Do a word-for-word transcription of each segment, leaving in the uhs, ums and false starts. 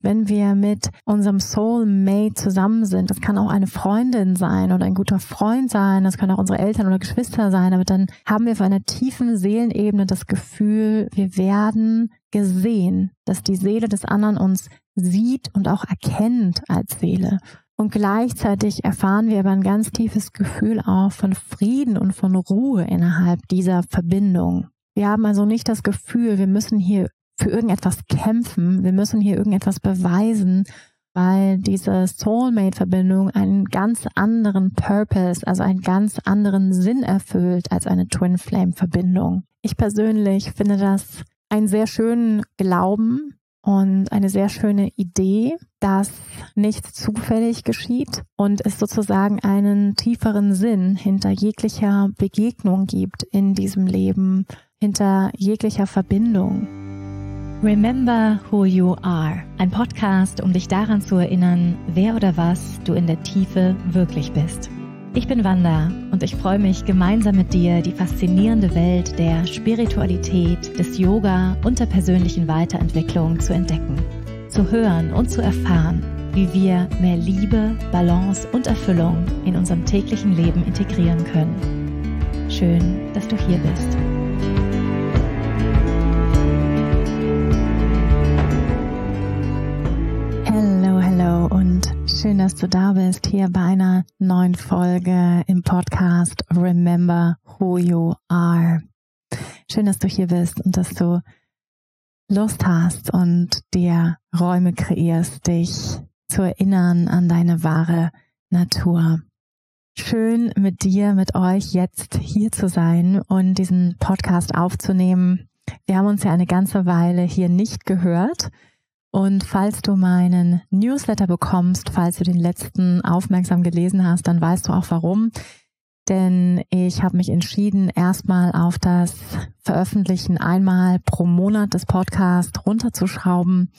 Wenn wir mit unserem Soulmate zusammen sind, das kann auch eine Freundin sein oder ein guter Freund sein, das können auch unsere Eltern oder Geschwister sein, aber dann haben wir auf einer tiefen Seelenebene das Gefühl, wir werden gesehen, dass die Seele des anderen uns sieht und auch erkennt als Seele. Und gleichzeitig erfahren wir aber ein ganz tiefes Gefühl auch von Frieden und von Ruhe innerhalb dieser Verbindung. Wir haben also nicht das Gefühl, wir müssen hier für irgendetwas kämpfen, wir müssen hier irgendetwas beweisen, weil diese Soulmate-Verbindung einen ganz anderen Purpose, also einen ganz anderen Sinn erfüllt als eine Twin-Flame-Verbindung. Ich persönlich finde das einen sehr schönen Glauben und eine sehr schöne Idee, dass nichts zufällig geschieht und es sozusagen einen tieferen Sinn hinter jeglicher Begegnung gibt in diesem Leben, hinter jeglicher Verbindung. Remember Who You Are, ein Podcast, um dich daran zu erinnern, wer oder was du in der Tiefe wirklich bist. Ich bin Wanda und ich freue mich, gemeinsam mit dir die faszinierende Welt der Spiritualität, des Yoga und der persönlichen Weiterentwicklung zu entdecken, zu hören und zu erfahren, wie wir mehr Liebe, Balance und Erfüllung in unserem täglichen Leben integrieren können. Schön, dass du hier bist. Hallo, hallo und schön, dass du da bist, hier bei einer neuen Folge im Podcast Remember Who You Are. Schön, dass du hier bist und dass du Lust hast und dir Räume kreierst, dich zu erinnern an deine wahre Natur. Schön mit dir, mit euch jetzt hier zu sein und diesen Podcast aufzunehmen. Wir haben uns ja eine ganze Weile hier nicht gehört. Und falls du meinen Newsletter bekommst, falls du den letzten aufmerksam gelesen hast, dann weißt du auch warum. Denn ich habe mich entschieden, erstmal auf das Veröffentlichen einmal pro Monat des Podcasts runterzuschrauben.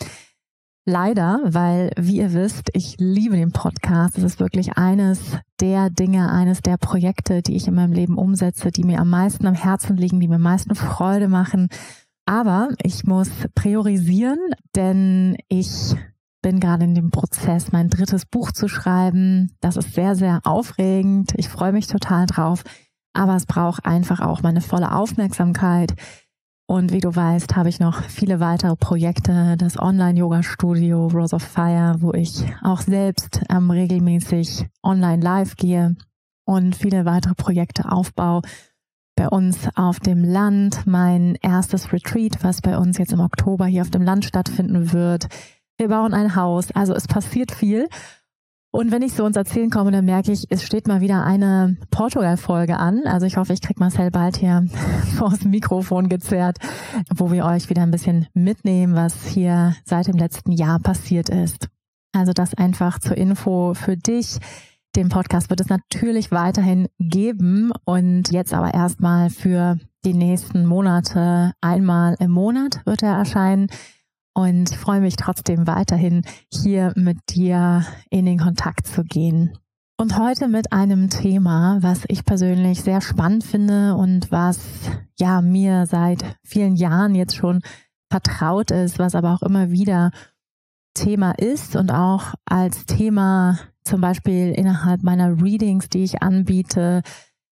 Leider, weil, wie ihr wisst, ich liebe den Podcast. Es ist wirklich eines der Dinge, eines der Projekte, die ich in meinem Leben umsetze, die mir am meisten am Herzen liegen, die mir am meisten Freude machen. Aber ich muss priorisieren, denn ich bin gerade in dem Prozess, mein drittes Buch zu schreiben. Das ist sehr, sehr aufregend. Ich freue mich total drauf. Aber es braucht einfach auch meine volle Aufmerksamkeit. Und wie du weißt, habe ich noch viele weitere Projekte. Das Online-Yoga-Studio Rose of Fire, wo ich auch selbst ähm, regelmäßig online live gehe und viele weitere Projekte aufbaue. Bei uns auf dem Land, mein erstes Retreat, was bei uns jetzt im Oktober hier auf dem Land stattfinden wird. Wir bauen ein Haus, also es passiert viel. Und wenn ich so ins Erzählen komme, dann merke ich, es steht mal wieder eine Portugal-Folge an. Also ich hoffe, ich kriege Marcel bald hier vors Mikrofon gezerrt, wo wir euch wieder ein bisschen mitnehmen, was hier seit dem letzten Jahr passiert ist. Also das einfach zur Info für dich. Den Podcast wird es natürlich weiterhin geben und jetzt aber erstmal für die nächsten Monate einmal im Monat wird er erscheinen und freue mich trotzdem weiterhin hier mit dir in den Kontakt zu gehen. Und heute mit einem Thema, was ich persönlich sehr spannend finde und was ja mir seit vielen Jahren jetzt schon vertraut ist, was aber auch immer wieder Thema ist und auch als Thema zum Beispiel innerhalb meiner Readings, die ich anbiete,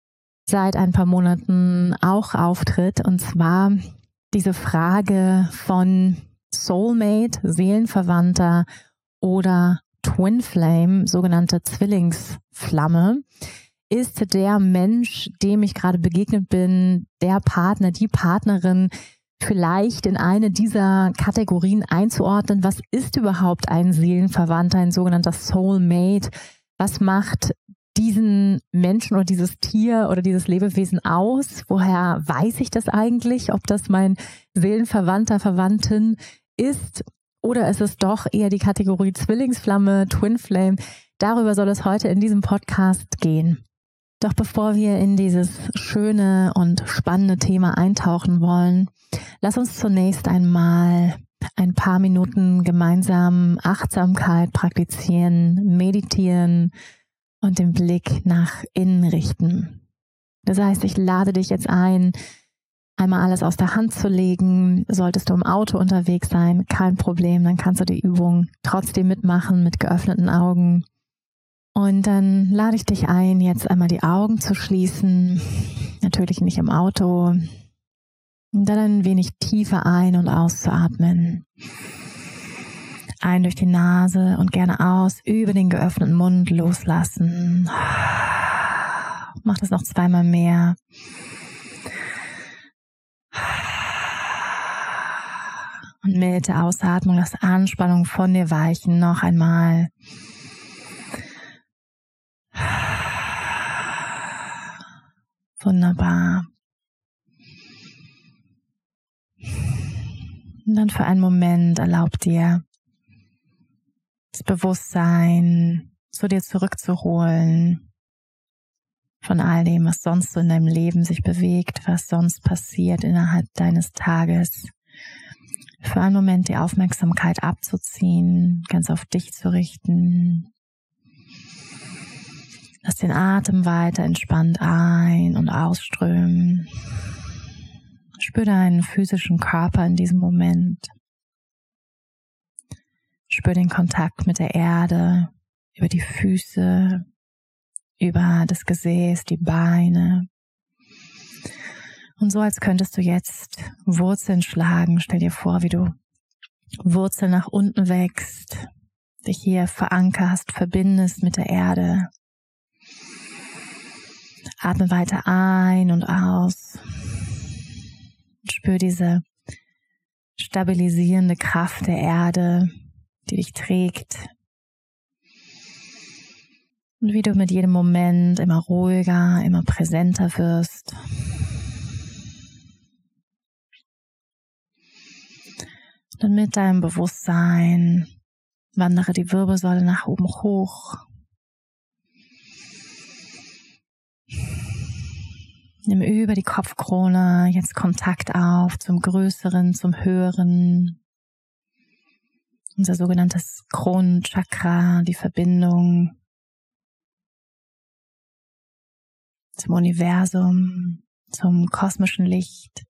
seit ein paar Monaten auch auftritt. Und zwar diese Frage von Soulmate, Seelenverwandter oder Twin Flame, sogenannte Zwillingsflamme. Ist der Mensch, dem ich gerade begegnet bin, der Partner, die Partnerin, vielleicht in eine dieser Kategorien einzuordnen? Was ist überhaupt ein Seelenverwandter, ein sogenannter Soulmate? Was macht diesen Menschen oder dieses Tier oder dieses Lebewesen aus? Woher weiß ich das eigentlich, ob das mein Seelenverwandter, Verwandtin ist? Oder ist es doch eher die Kategorie Zwillingsflamme, Twin Flame? Darüber soll es heute in diesem Podcast gehen. Doch bevor wir in dieses schöne und spannende Thema eintauchen wollen, lass uns zunächst einmal ein paar Minuten gemeinsam Achtsamkeit praktizieren, meditieren und den Blick nach innen richten. Das heißt, ich lade dich jetzt ein, einmal alles aus der Hand zu legen. Solltest du im Auto unterwegs sein, kein Problem, dann kannst du die Übung trotzdem mitmachen mit geöffneten Augen. Und dann lade ich dich ein, jetzt einmal die Augen zu schließen, natürlich nicht im Auto. Und dann ein wenig tiefer ein- und auszuatmen. Ein durch die Nase und gerne aus, über den geöffneten Mund loslassen. Mach das noch zweimal mehr. Und mit der Ausatmung lass Anspannung von dir weichen. Noch einmal. Wunderbar. Und dann für einen Moment erlaub dir, das Bewusstsein zu dir zurückzuholen von all dem, was sonst so in deinem Leben sich bewegt, was sonst passiert innerhalb deines Tages. Für einen Moment die Aufmerksamkeit abzuziehen, ganz auf dich zu richten. Lass den Atem weiter entspannt ein- und ausströmen. Spür deinen physischen Körper in diesem Moment. Spür den Kontakt mit der Erde, über die Füße, über das Gesäß, die Beine. Und so, als könntest du jetzt Wurzeln schlagen. Stell dir vor, wie du Wurzeln nach unten wächst, dich hier verankerst, verbindest mit der Erde. Atme weiter ein und aus. Und spür diese stabilisierende Kraft der Erde, die dich trägt. Und wie du mit jedem Moment immer ruhiger, immer präsenter wirst. Und mit deinem Bewusstsein wandere die Wirbelsäule nach oben hoch. Nimm über die Kopfkrone jetzt Kontakt auf zum Größeren, zum Höheren. Unser sogenanntes Kronenchakra, die Verbindung zum Universum, zum kosmischen Licht.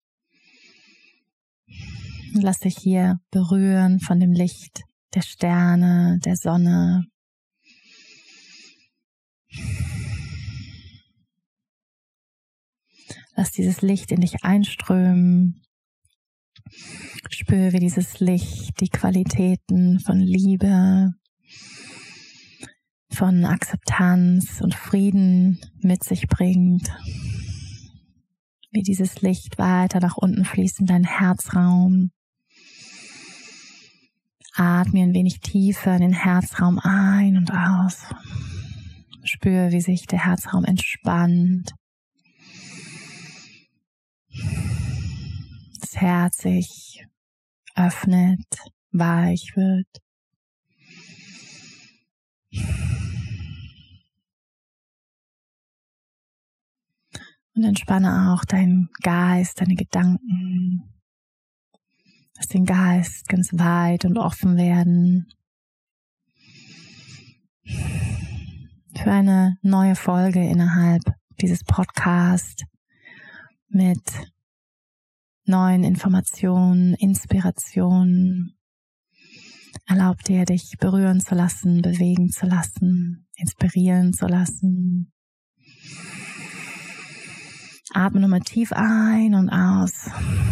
Lass dich hier berühren von dem Licht der Sterne, der Sonne. Lass dieses Licht in dich einströmen. Spür, wie dieses Licht die Qualitäten von Liebe, von Akzeptanz und Frieden mit sich bringt. Wie dieses Licht weiter nach unten fließt in deinen Herzraum. Atme ein wenig tiefer in den Herzraum ein und aus. Spür, wie sich der Herzraum entspannt. Das Herz sich öffnet, weich wird. Und entspanne auch deinen Geist, deine Gedanken. Lass den Geist ganz weit und offen werden. Für eine neue Folge innerhalb dieses Podcasts mit neuen Informationen, Inspirationen. Erlaub dir, dich berühren zu lassen, bewegen zu lassen, inspirieren zu lassen. Atme nochmal tief ein und aus.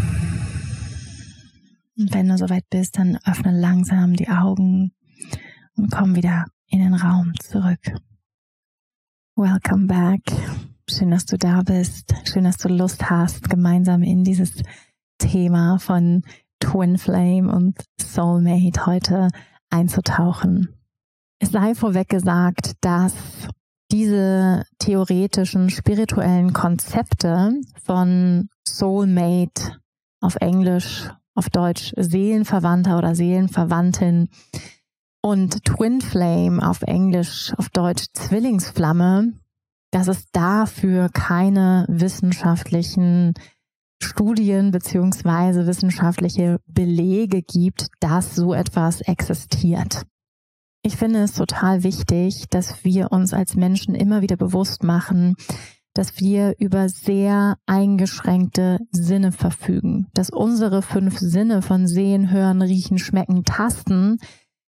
Und wenn du soweit bist, dann öffne langsam die Augen und komm wieder in den Raum zurück. Welcome back. Schön, dass du da bist. Schön, dass du Lust hast, gemeinsam in dieses Thema von Twin Flame und Soulmate heute einzutauchen. Es sei vorweg gesagt, dass diese theoretischen, spirituellen Konzepte von Soulmate auf Englisch, auf Deutsch Seelenverwandter oder Seelenverwandtin und Twin Flame auf Englisch, auf Deutsch Zwillingsflamme, dass es dafür keine wissenschaftlichen Studien beziehungsweise wissenschaftliche Belege gibt, dass so etwas existiert. Ich finde es total wichtig, dass wir uns als Menschen immer wieder bewusst machen, dass wir über sehr eingeschränkte Sinne verfügen, dass unsere fünf Sinne von Sehen, Hören, Riechen, Schmecken, Tasten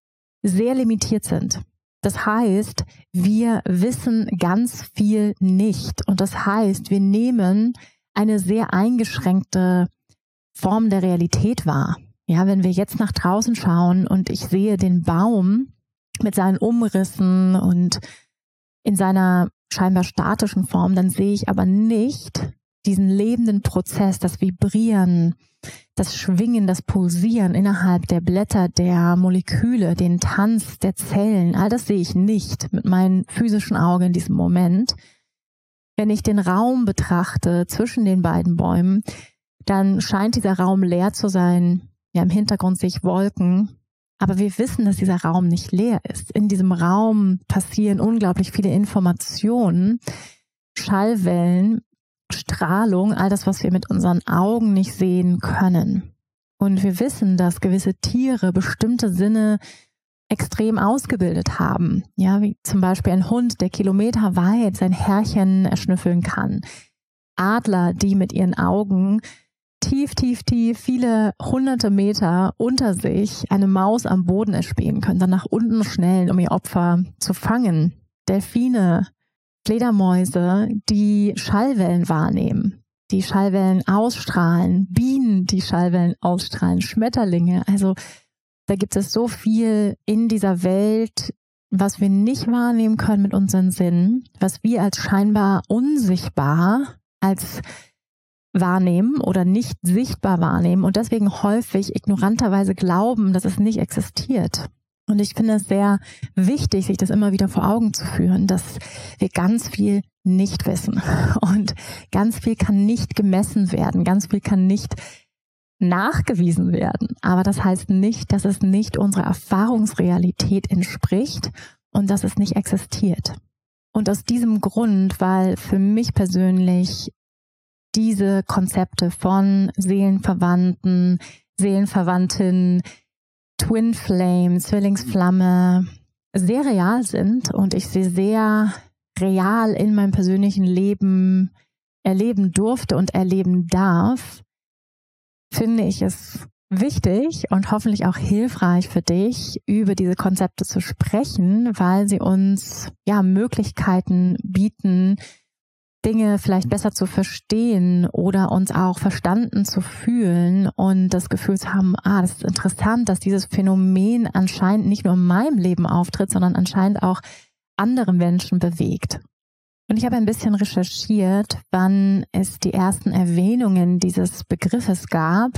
sehr limitiert sind. Das heißt, wir wissen ganz viel nicht und das heißt, wir nehmen eine sehr eingeschränkte Form der Realität wahr. Ja, wenn wir jetzt nach draußen schauen und ich sehe den Baum mit seinen Umrissen und in seiner scheinbar statischen Form, dann sehe ich aber nicht diesen lebenden Prozess, das Vibrieren, das Schwingen, das Pulsieren innerhalb der Blätter, der Moleküle, den Tanz der Zellen. All das sehe ich nicht mit meinen physischen Augen in diesem Moment. Wenn ich den Raum betrachte zwischen den beiden Bäumen, dann scheint dieser Raum leer zu sein. Ja, im Hintergrund sehe ich Wolken. Aber wir wissen, dass dieser Raum nicht leer ist. In diesem Raum passieren unglaublich viele Informationen, Schallwellen, Strahlung, all das, was wir mit unseren Augen nicht sehen können. Und wir wissen, dass gewisse Tiere bestimmte Sinne extrem ausgebildet haben. Ja, wie zum Beispiel ein Hund, der kilometerweit sein Härchen erschnüffeln kann. Adler, die mit ihren Augen tief, tief, tief, viele hunderte Meter unter sich eine Maus am Boden erspähen können, dann nach unten schnellen, um ihr Opfer zu fangen. Delfine, Fledermäuse, die Schallwellen wahrnehmen, die Schallwellen ausstrahlen, Bienen, die Schallwellen ausstrahlen, Schmetterlinge. Also da gibt es so viel in dieser Welt, was wir nicht wahrnehmen können mit unseren Sinnen, was wir als scheinbar unsichtbar, als wahrnehmen oder nicht sichtbar wahrnehmen und deswegen häufig ignoranterweise glauben, dass es nicht existiert. Und ich finde es sehr wichtig, sich das immer wieder vor Augen zu führen, dass wir ganz viel nicht wissen und ganz viel kann nicht gemessen werden, ganz viel kann nicht nachgewiesen werden. Aber das heißt nicht, dass es nicht unserer Erfahrungsrealität entspricht und dass es nicht existiert. Und aus diesem Grund, weil für mich persönlich diese Konzepte von Seelenverwandten, Seelenverwandtin, Twin Flame, Zwillingsflamme sehr real sind und ich sie sehr real in meinem persönlichen Leben erleben durfte und erleben darf, finde ich es wichtig und hoffentlich auch hilfreich für dich, über diese Konzepte zu sprechen, weil sie uns ja Möglichkeiten bieten, Dinge vielleicht besser zu verstehen oder uns auch verstanden zu fühlen und das Gefühl zu haben, ah, das ist interessant, dass dieses Phänomen anscheinend nicht nur in meinem Leben auftritt, sondern anscheinend auch andere Menschen bewegt. Und ich habe ein bisschen recherchiert, wann es die ersten Erwähnungen dieses Begriffes gab.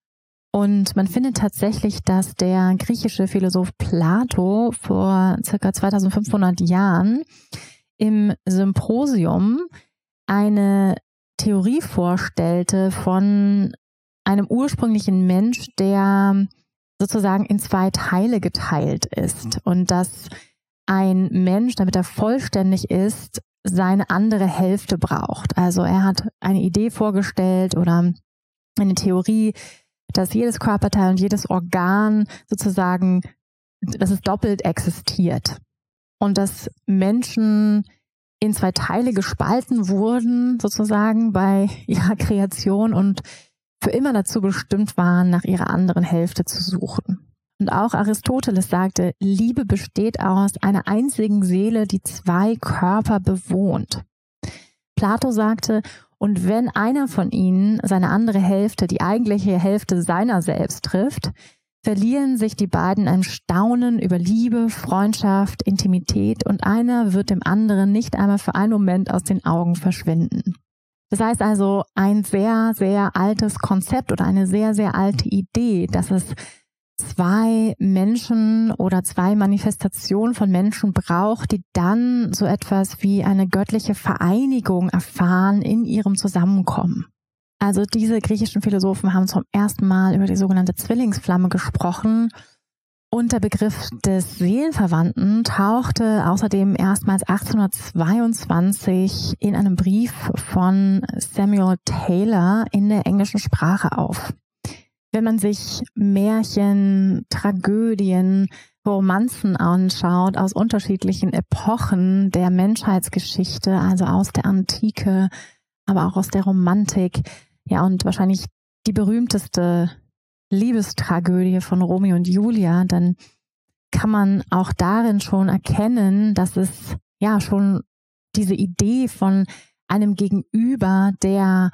Und man findet tatsächlich, dass der griechische Philosoph Plato vor circa zweitausendfünfhundert Jahren im Symposium eine Theorie vorstellte von einem ursprünglichen Mensch, der sozusagen in zwei Teile geteilt ist und dass ein Mensch, damit er vollständig ist, seine andere Hälfte braucht. Also er hat eine Idee vorgestellt oder eine Theorie, dass jedes Körperteil und jedes Organ sozusagen, dass es doppelt existiert und dass Menschen in zwei Teile gespalten wurden, sozusagen bei ihrer Kreation und für immer dazu bestimmt waren, nach ihrer anderen Hälfte zu suchen. Und auch Aristoteles sagte, Liebe besteht aus einer einzigen Seele, die zwei Körper bewohnt. Plato sagte, und wenn einer von ihnen seine andere Hälfte, die eigentliche Hälfte seiner selbst trifft, verlieren sich die beiden in Staunen über Liebe, Freundschaft, Intimität und einer wird dem anderen nicht einmal für einen Moment aus den Augen verschwinden. Das heißt also ein sehr, sehr altes Konzept oder eine sehr, sehr alte Idee, dass es zwei Menschen oder zwei Manifestationen von Menschen braucht, die dann so etwas wie eine göttliche Vereinigung erfahren in ihrem Zusammenkommen. Also diese griechischen Philosophen haben zum ersten Mal über die sogenannte Zwillingsflamme gesprochen und der Begriff des Seelenverwandten tauchte außerdem erstmals achtzehnhundertzweiundzwanzig in einem Brief von Samuel Taylor in der englischen Sprache auf. Wenn man sich Märchen, Tragödien, Romanzen anschaut aus unterschiedlichen Epochen der Menschheitsgeschichte, also aus der Antike, aber auch aus der Romantik, ja, und wahrscheinlich die berühmteste Liebestragödie von Romeo und Julia, dann kann man auch darin schon erkennen, dass es ja schon diese Idee von einem Gegenüber, der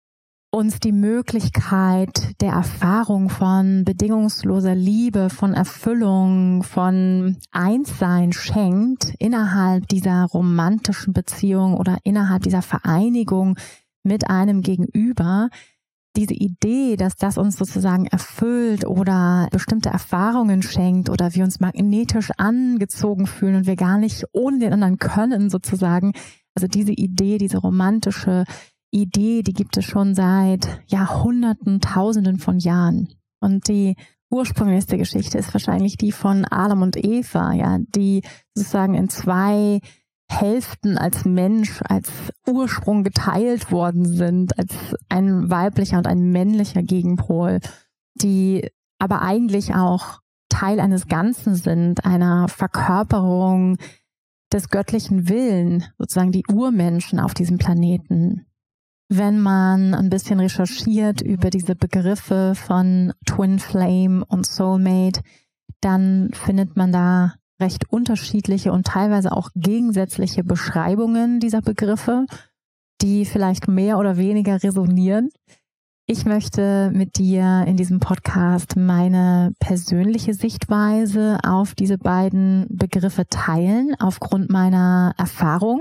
uns die Möglichkeit der Erfahrung von bedingungsloser Liebe, von Erfüllung, von Einssein schenkt innerhalb dieser romantischen Beziehung oder innerhalb dieser Vereinigung mit einem Gegenüber. Diese Idee, dass das uns sozusagen erfüllt oder bestimmte Erfahrungen schenkt oder wir uns magnetisch angezogen fühlen und wir gar nicht ohne den anderen können sozusagen. Also diese Idee, diese romantische Idee, die gibt es schon seit Jahrhunderten, Tausenden von Jahren. Und die ursprünglichste Geschichte ist wahrscheinlich die von Adam und Eva, ja, die sozusagen in zwei Hälften als Mensch, als Ursprung geteilt worden sind, als ein weiblicher und ein männlicher Gegenpol, die aber eigentlich auch Teil eines Ganzen sind, einer Verkörperung des göttlichen Willen, sozusagen die Urmenschen auf diesem Planeten. Wenn man ein bisschen recherchiert über diese Begriffe von Twin Flame und Soulmate, dann findet man da recht unterschiedliche und teilweise auch gegensätzliche Beschreibungen dieser Begriffe, die vielleicht mehr oder weniger resonieren. Ich möchte mit dir in diesem Podcast meine persönliche Sichtweise auf diese beiden Begriffe teilen, aufgrund meiner Erfahrung,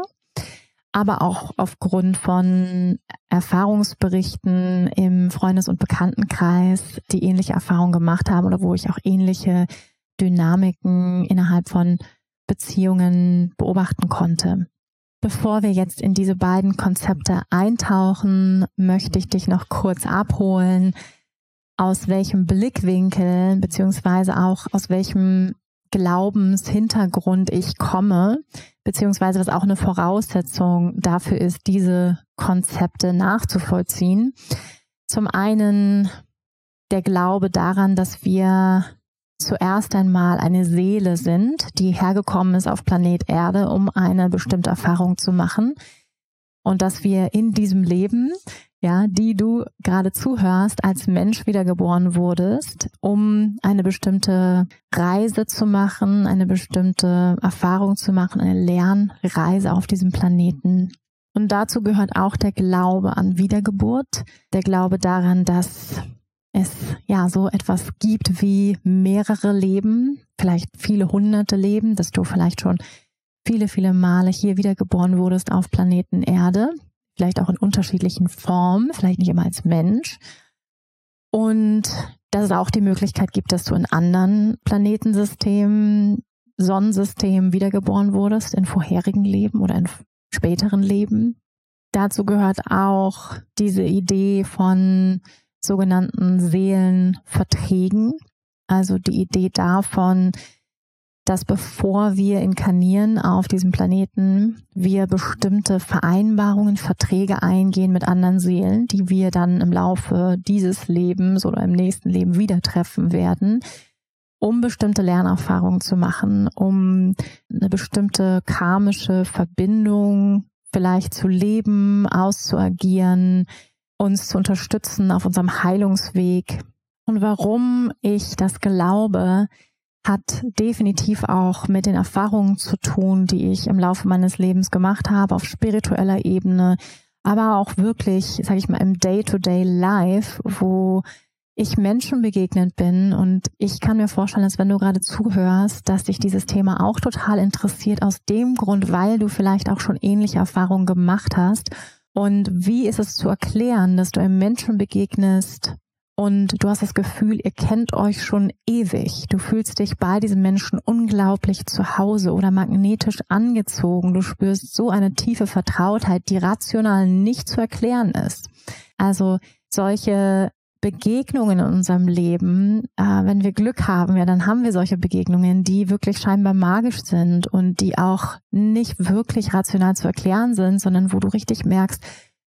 aber auch aufgrund von Erfahrungsberichten im Freundes- und Bekanntenkreis, die ähnliche Erfahrungen gemacht haben oder wo ich auch ähnliche Dynamiken innerhalb von Beziehungen beobachten konnte. Bevor wir jetzt in diese beiden Konzepte eintauchen, möchte ich dich noch kurz abholen, aus welchem Blickwinkel beziehungsweise auch aus welchem Glaubenshintergrund ich komme, beziehungsweise was auch eine Voraussetzung dafür ist, diese Konzepte nachzuvollziehen. Zum einen der Glaube daran, dass wir zuerst einmal eine Seele sind, die hergekommen ist auf Planet Erde, um eine bestimmte Erfahrung zu machen. Und dass wir in diesem Leben, ja, die du gerade zuhörst, als Mensch wiedergeboren wurdest, um eine bestimmte Reise zu machen, eine bestimmte Erfahrung zu machen, eine Lernreise auf diesem Planeten. Und dazu gehört auch der Glaube an Wiedergeburt, der Glaube daran, dass es ja so etwas gibt wie mehrere Leben, vielleicht viele hunderte Leben, dass du vielleicht schon viele, viele Male hier wiedergeboren wurdest auf Planeten Erde, vielleicht auch in unterschiedlichen Formen, vielleicht nicht immer als Mensch. Und dass es auch die Möglichkeit gibt, dass du in anderen Planetensystemen, Sonnensystemen wiedergeboren wurdest, in vorherigen Leben oder in späteren Leben. Dazu gehört auch diese Idee von sogenannten Seelenverträgen, also die Idee davon, dass bevor wir inkarnieren auf diesem Planeten, wir bestimmte Vereinbarungen, Verträge eingehen mit anderen Seelen, die wir dann im Laufe dieses Lebens oder im nächsten Leben wieder treffen werden, um bestimmte Lernerfahrungen zu machen, um eine bestimmte karmische Verbindung vielleicht zu leben, auszuagieren, uns zu unterstützen auf unserem Heilungsweg. Und warum ich das glaube, hat definitiv auch mit den Erfahrungen zu tun, die ich im Laufe meines Lebens gemacht habe, auf spiritueller Ebene, aber auch wirklich, sage ich mal, im Day-to-Day-Life, wo ich Menschen begegnet bin. Und ich kann mir vorstellen, dass wenn du gerade zuhörst, dass dich dieses Thema auch total interessiert, aus dem Grund, weil du vielleicht auch schon ähnliche Erfahrungen gemacht hast. Und wie ist es zu erklären, dass du einem Menschen begegnest und du hast das Gefühl, ihr kennt euch schon ewig. Du fühlst dich bei diesem Menschen unglaublich zu Hause oder magnetisch angezogen. Du spürst so eine tiefe Vertrautheit, die rational nicht zu erklären ist. Also solche Begegnungen in unserem Leben, äh, wenn wir Glück haben, ja, dann haben wir solche Begegnungen, die wirklich scheinbar magisch sind und die auch nicht wirklich rational zu erklären sind, sondern wo du richtig merkst,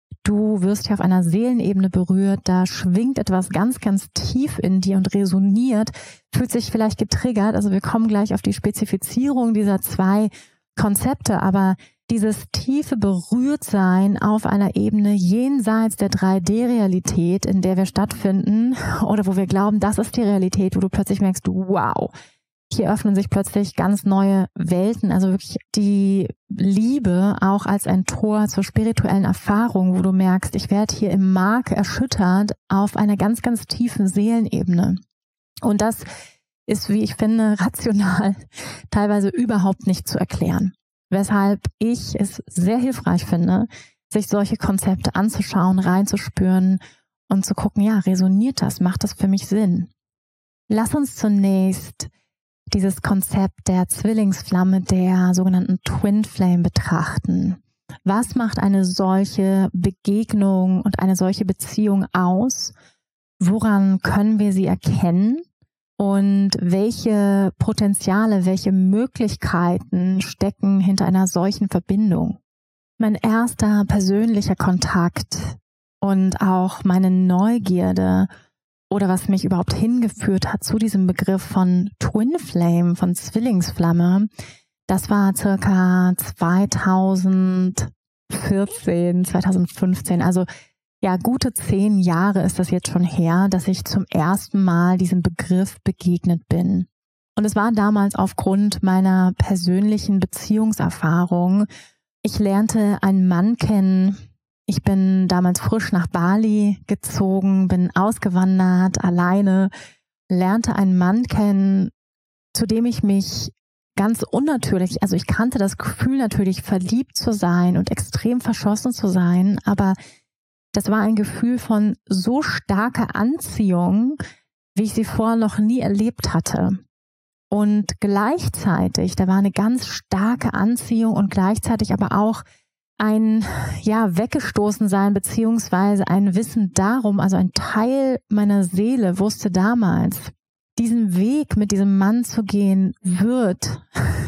Du wirst hier auf einer Seelenebene berührt, da schwingt etwas ganz, ganz tief in dir und resoniert, fühlt sich vielleicht getriggert. Also wir kommen gleich auf die Spezifizierung dieser zwei Konzepte, aber dieses tiefe Berührtsein auf einer Ebene jenseits der drei D Realität, in der wir stattfinden oder wo wir glauben, das ist die Realität, wo du plötzlich merkst, wow, hier öffnen sich plötzlich ganz neue Welten, also wirklich die Liebe auch als ein Tor zur spirituellen Erfahrung, wo du merkst, ich werde hier im Mark erschüttert auf einer ganz, ganz tiefen Seelenebene. Und das ist, wie ich finde, rational teilweise überhaupt nicht zu erklären. Weshalb ich es sehr hilfreich finde, sich solche Konzepte anzuschauen, reinzuspüren und zu gucken, ja, resoniert das, macht das für mich Sinn? Lass uns zunächst dieses Konzept der Zwillingsflamme, der sogenannten Twin Flame betrachten. Was macht eine solche Begegnung und eine solche Beziehung aus? Woran können wir sie erkennen? Und welche Potenziale, welche Möglichkeiten stecken hinter einer solchen Verbindung? Mein erster persönlicher Kontakt und auch meine Neugierde oder was mich überhaupt hingeführt hat zu diesem Begriff von Twin Flame, von Zwillingsflamme, das war circa zweitausendvierzehn, zweitausendfünfzehn, also ja, gute zehn Jahre ist das jetzt schon her, dass ich zum ersten Mal diesem Begriff begegnet bin. Und es war damals aufgrund meiner persönlichen Beziehungserfahrung. Ich lernte einen Mann kennen. Ich bin damals frisch nach Bali gezogen, bin ausgewandert, alleine, lernte einen Mann kennen, zu dem ich mich ganz unnatürlich, also ich kannte das Gefühl natürlich, verliebt zu sein und extrem verschossen zu sein, aber das war ein Gefühl von so starker Anziehung, wie ich sie vorher noch nie erlebt hatte. Und gleichzeitig, da war eine ganz starke Anziehung und gleichzeitig aber auch ein, ja, weggestoßen sein, beziehungsweise ein Wissen darum, also ein Teil meiner Seele wusste damals, diesen Weg mit diesem Mann zu gehen, wird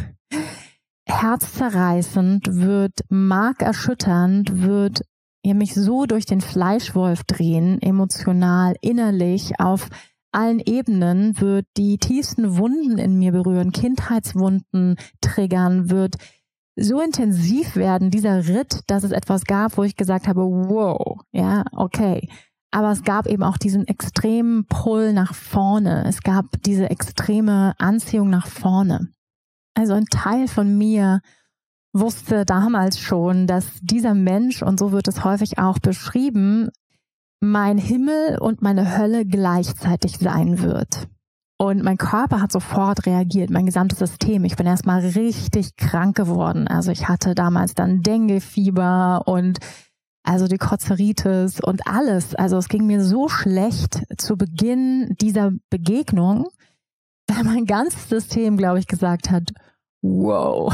herzzerreißend, wird markerschütternd, wird ja, mich so durch den Fleischwolf drehen, emotional, innerlich, auf allen Ebenen, wird die tiefsten Wunden in mir berühren, Kindheitswunden triggern, wird so intensiv werden, dieser Ritt, dass es etwas gab, wo ich gesagt habe, wow, ja, okay. Aber es gab eben auch diesen extremen Pull nach vorne. Es gab diese extreme Anziehung nach vorne. Also ein Teil von mir wusste damals schon, dass dieser Mensch, und so wird es häufig auch beschrieben, mein Himmel und meine Hölle gleichzeitig sein wird. Und mein Körper hat sofort reagiert, mein gesamtes System. Ich bin erstmal richtig krank geworden. Also ich hatte damals dann Dengue-Fieber und also die Kozeritis und alles. Also es ging mir so schlecht zu Beginn dieser Begegnung, weil mein ganzes System, glaube ich, gesagt hat, wow.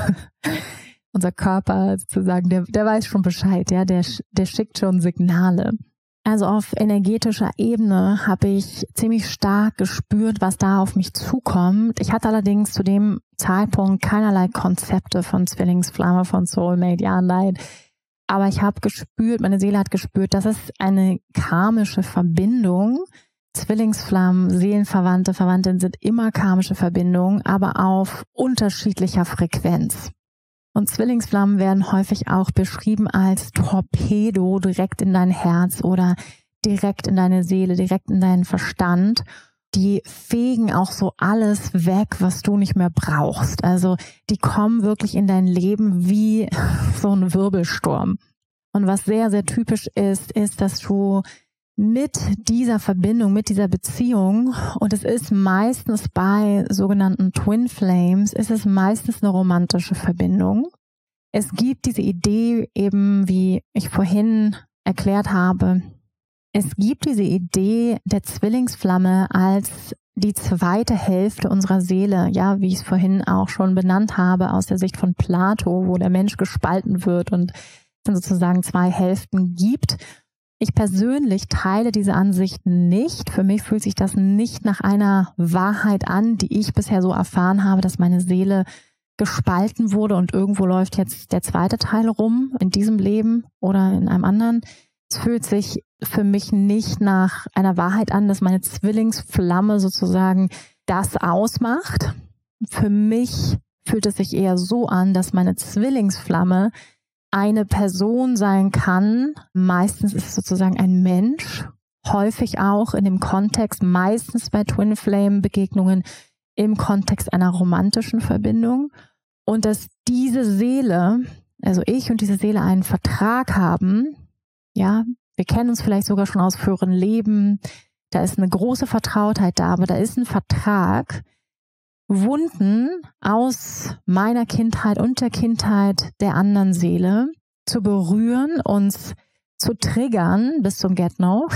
Unser Körper sozusagen, der, der weiß schon Bescheid, ja, der, der schickt schon Signale. Also auf energetischer Ebene habe ich ziemlich stark gespürt, was da auf mich zukommt. Ich hatte allerdings zu dem Zeitpunkt keinerlei Konzepte von Zwillingsflamme, von Soulmate, ja, nein. Aber ich habe gespürt, meine Seele hat gespürt, das ist eine karmische Verbindung. Zwillingsflammen, Seelenverwandte, Verwandte sind immer karmische Verbindungen, aber auf unterschiedlicher Frequenz. Und Zwillingsflammen werden häufig auch beschrieben als Torpedo direkt in dein Herz oder direkt in deine Seele, direkt in deinen Verstand. Die fegen auch so alles weg, was du nicht mehr brauchst. Also die kommen wirklich in dein Leben wie so ein Wirbelsturm. Und was sehr, sehr typisch ist, ist, dass du mit dieser Verbindung, mit dieser Beziehung, und es ist meistens bei sogenannten Twin Flames, ist es meistens eine romantische Verbindung. Es gibt diese Idee eben, wie ich vorhin erklärt habe, es gibt diese Idee der Zwillingsflamme als die zweite Hälfte unserer Seele, ja, wie ich es vorhin auch schon benannt habe, aus der Sicht von Plato, wo der Mensch gespalten wird und es dann sozusagen zwei Hälften gibt. Ich persönlich teile diese Ansichten nicht. Für mich fühlt sich das nicht nach einer Wahrheit an, die ich bisher so erfahren habe, dass meine Seele gespalten wurde und irgendwo läuft jetzt der zweite Teil rum in diesem Leben oder in einem anderen. Es fühlt sich für mich nicht nach einer Wahrheit an, dass meine Zwillingsflamme sozusagen das ausmacht. Für mich fühlt es sich eher so an, dass meine Zwillingsflamme eine Person sein kann. Meistens ist es sozusagen ein Mensch, häufig auch in dem Kontext, meistens bei Twin Flame Begegnungen im Kontext einer romantischen Verbindung. Und dass diese Seele, also ich und diese Seele einen Vertrag haben, ja, wir kennen uns vielleicht sogar schon aus früheren Leben, da ist eine große Vertrautheit da, aber da ist ein Vertrag, Wunden aus meiner Kindheit und der Kindheit der anderen Seele zu berühren, uns zu triggern bis zum Get-No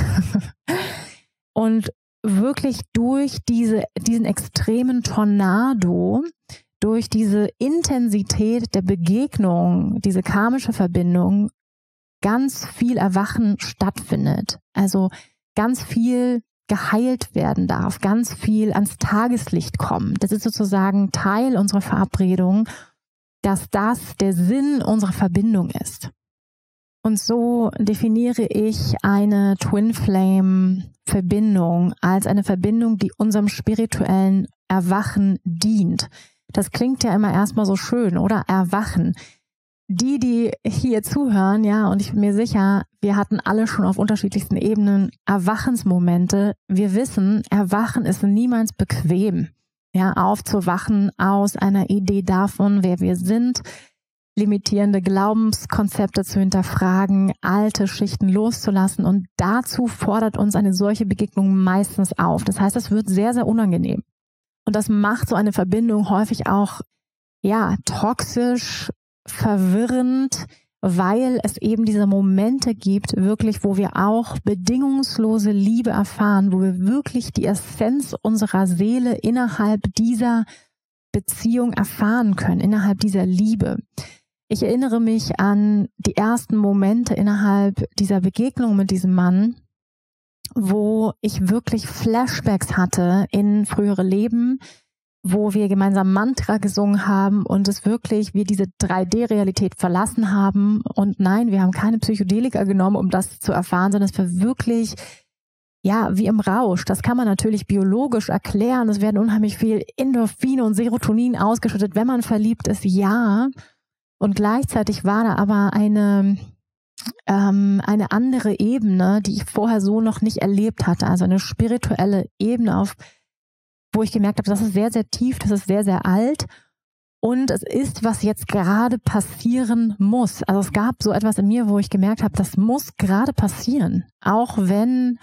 und wirklich durch diese, diesen extremen Tornado, durch diese Intensität der Begegnung, diese karmische Verbindung, ganz viel Erwachen stattfindet. Also ganz viel geheilt werden darf, ganz viel ans Tageslicht kommen. Das ist sozusagen Teil unserer Verabredung, dass das der Sinn unserer Verbindung ist. Und so definiere ich eine Twin Flame Verbindung als eine Verbindung, die unserem spirituellen Erwachen dient. Das klingt ja immer erstmal so schön, oder? Erwachen. Die, die hier zuhören, ja, und ich bin mir sicher, wir hatten alle schon auf unterschiedlichsten Ebenen Erwachensmomente. Wir wissen, Erwachen ist niemals bequem. Ja, aufzuwachen aus einer Idee davon, wer wir sind, limitierende Glaubenskonzepte zu hinterfragen, alte Schichten loszulassen, und dazu fordert uns eine solche Begegnung meistens auf. Das heißt, es wird sehr, sehr unangenehm. Und das macht so eine Verbindung häufig auch, ja, toxisch, verwirrend, weil es eben diese Momente gibt, wirklich, wo wir auch bedingungslose Liebe erfahren, wo wir wirklich die Essenz unserer Seele innerhalb dieser Beziehung erfahren können, innerhalb dieser Liebe. Ich erinnere mich an die ersten Momente innerhalb dieser Begegnung mit diesem Mann, wo ich wirklich Flashbacks hatte in frühere Leben, wo wir gemeinsam Mantra gesungen haben und es wirklich, wir diese drei D Realität verlassen haben. Und nein, wir haben keine Psychedelika genommen, um das zu erfahren, sondern es war wirklich, ja, wie im Rausch. Das kann man natürlich biologisch erklären. Es werden unheimlich viel Endorphine und Serotonin ausgeschüttet, wenn man verliebt ist, ja. Und gleichzeitig war da aber eine, ähm, eine andere Ebene, die ich vorher so noch nicht erlebt hatte. Also eine spirituelle Ebene, auf wo ich gemerkt habe, das ist sehr, sehr tief, das ist sehr, sehr alt und es ist, was jetzt gerade passieren muss. Also es gab so etwas in mir, wo ich gemerkt habe, das muss gerade passieren, auch wenn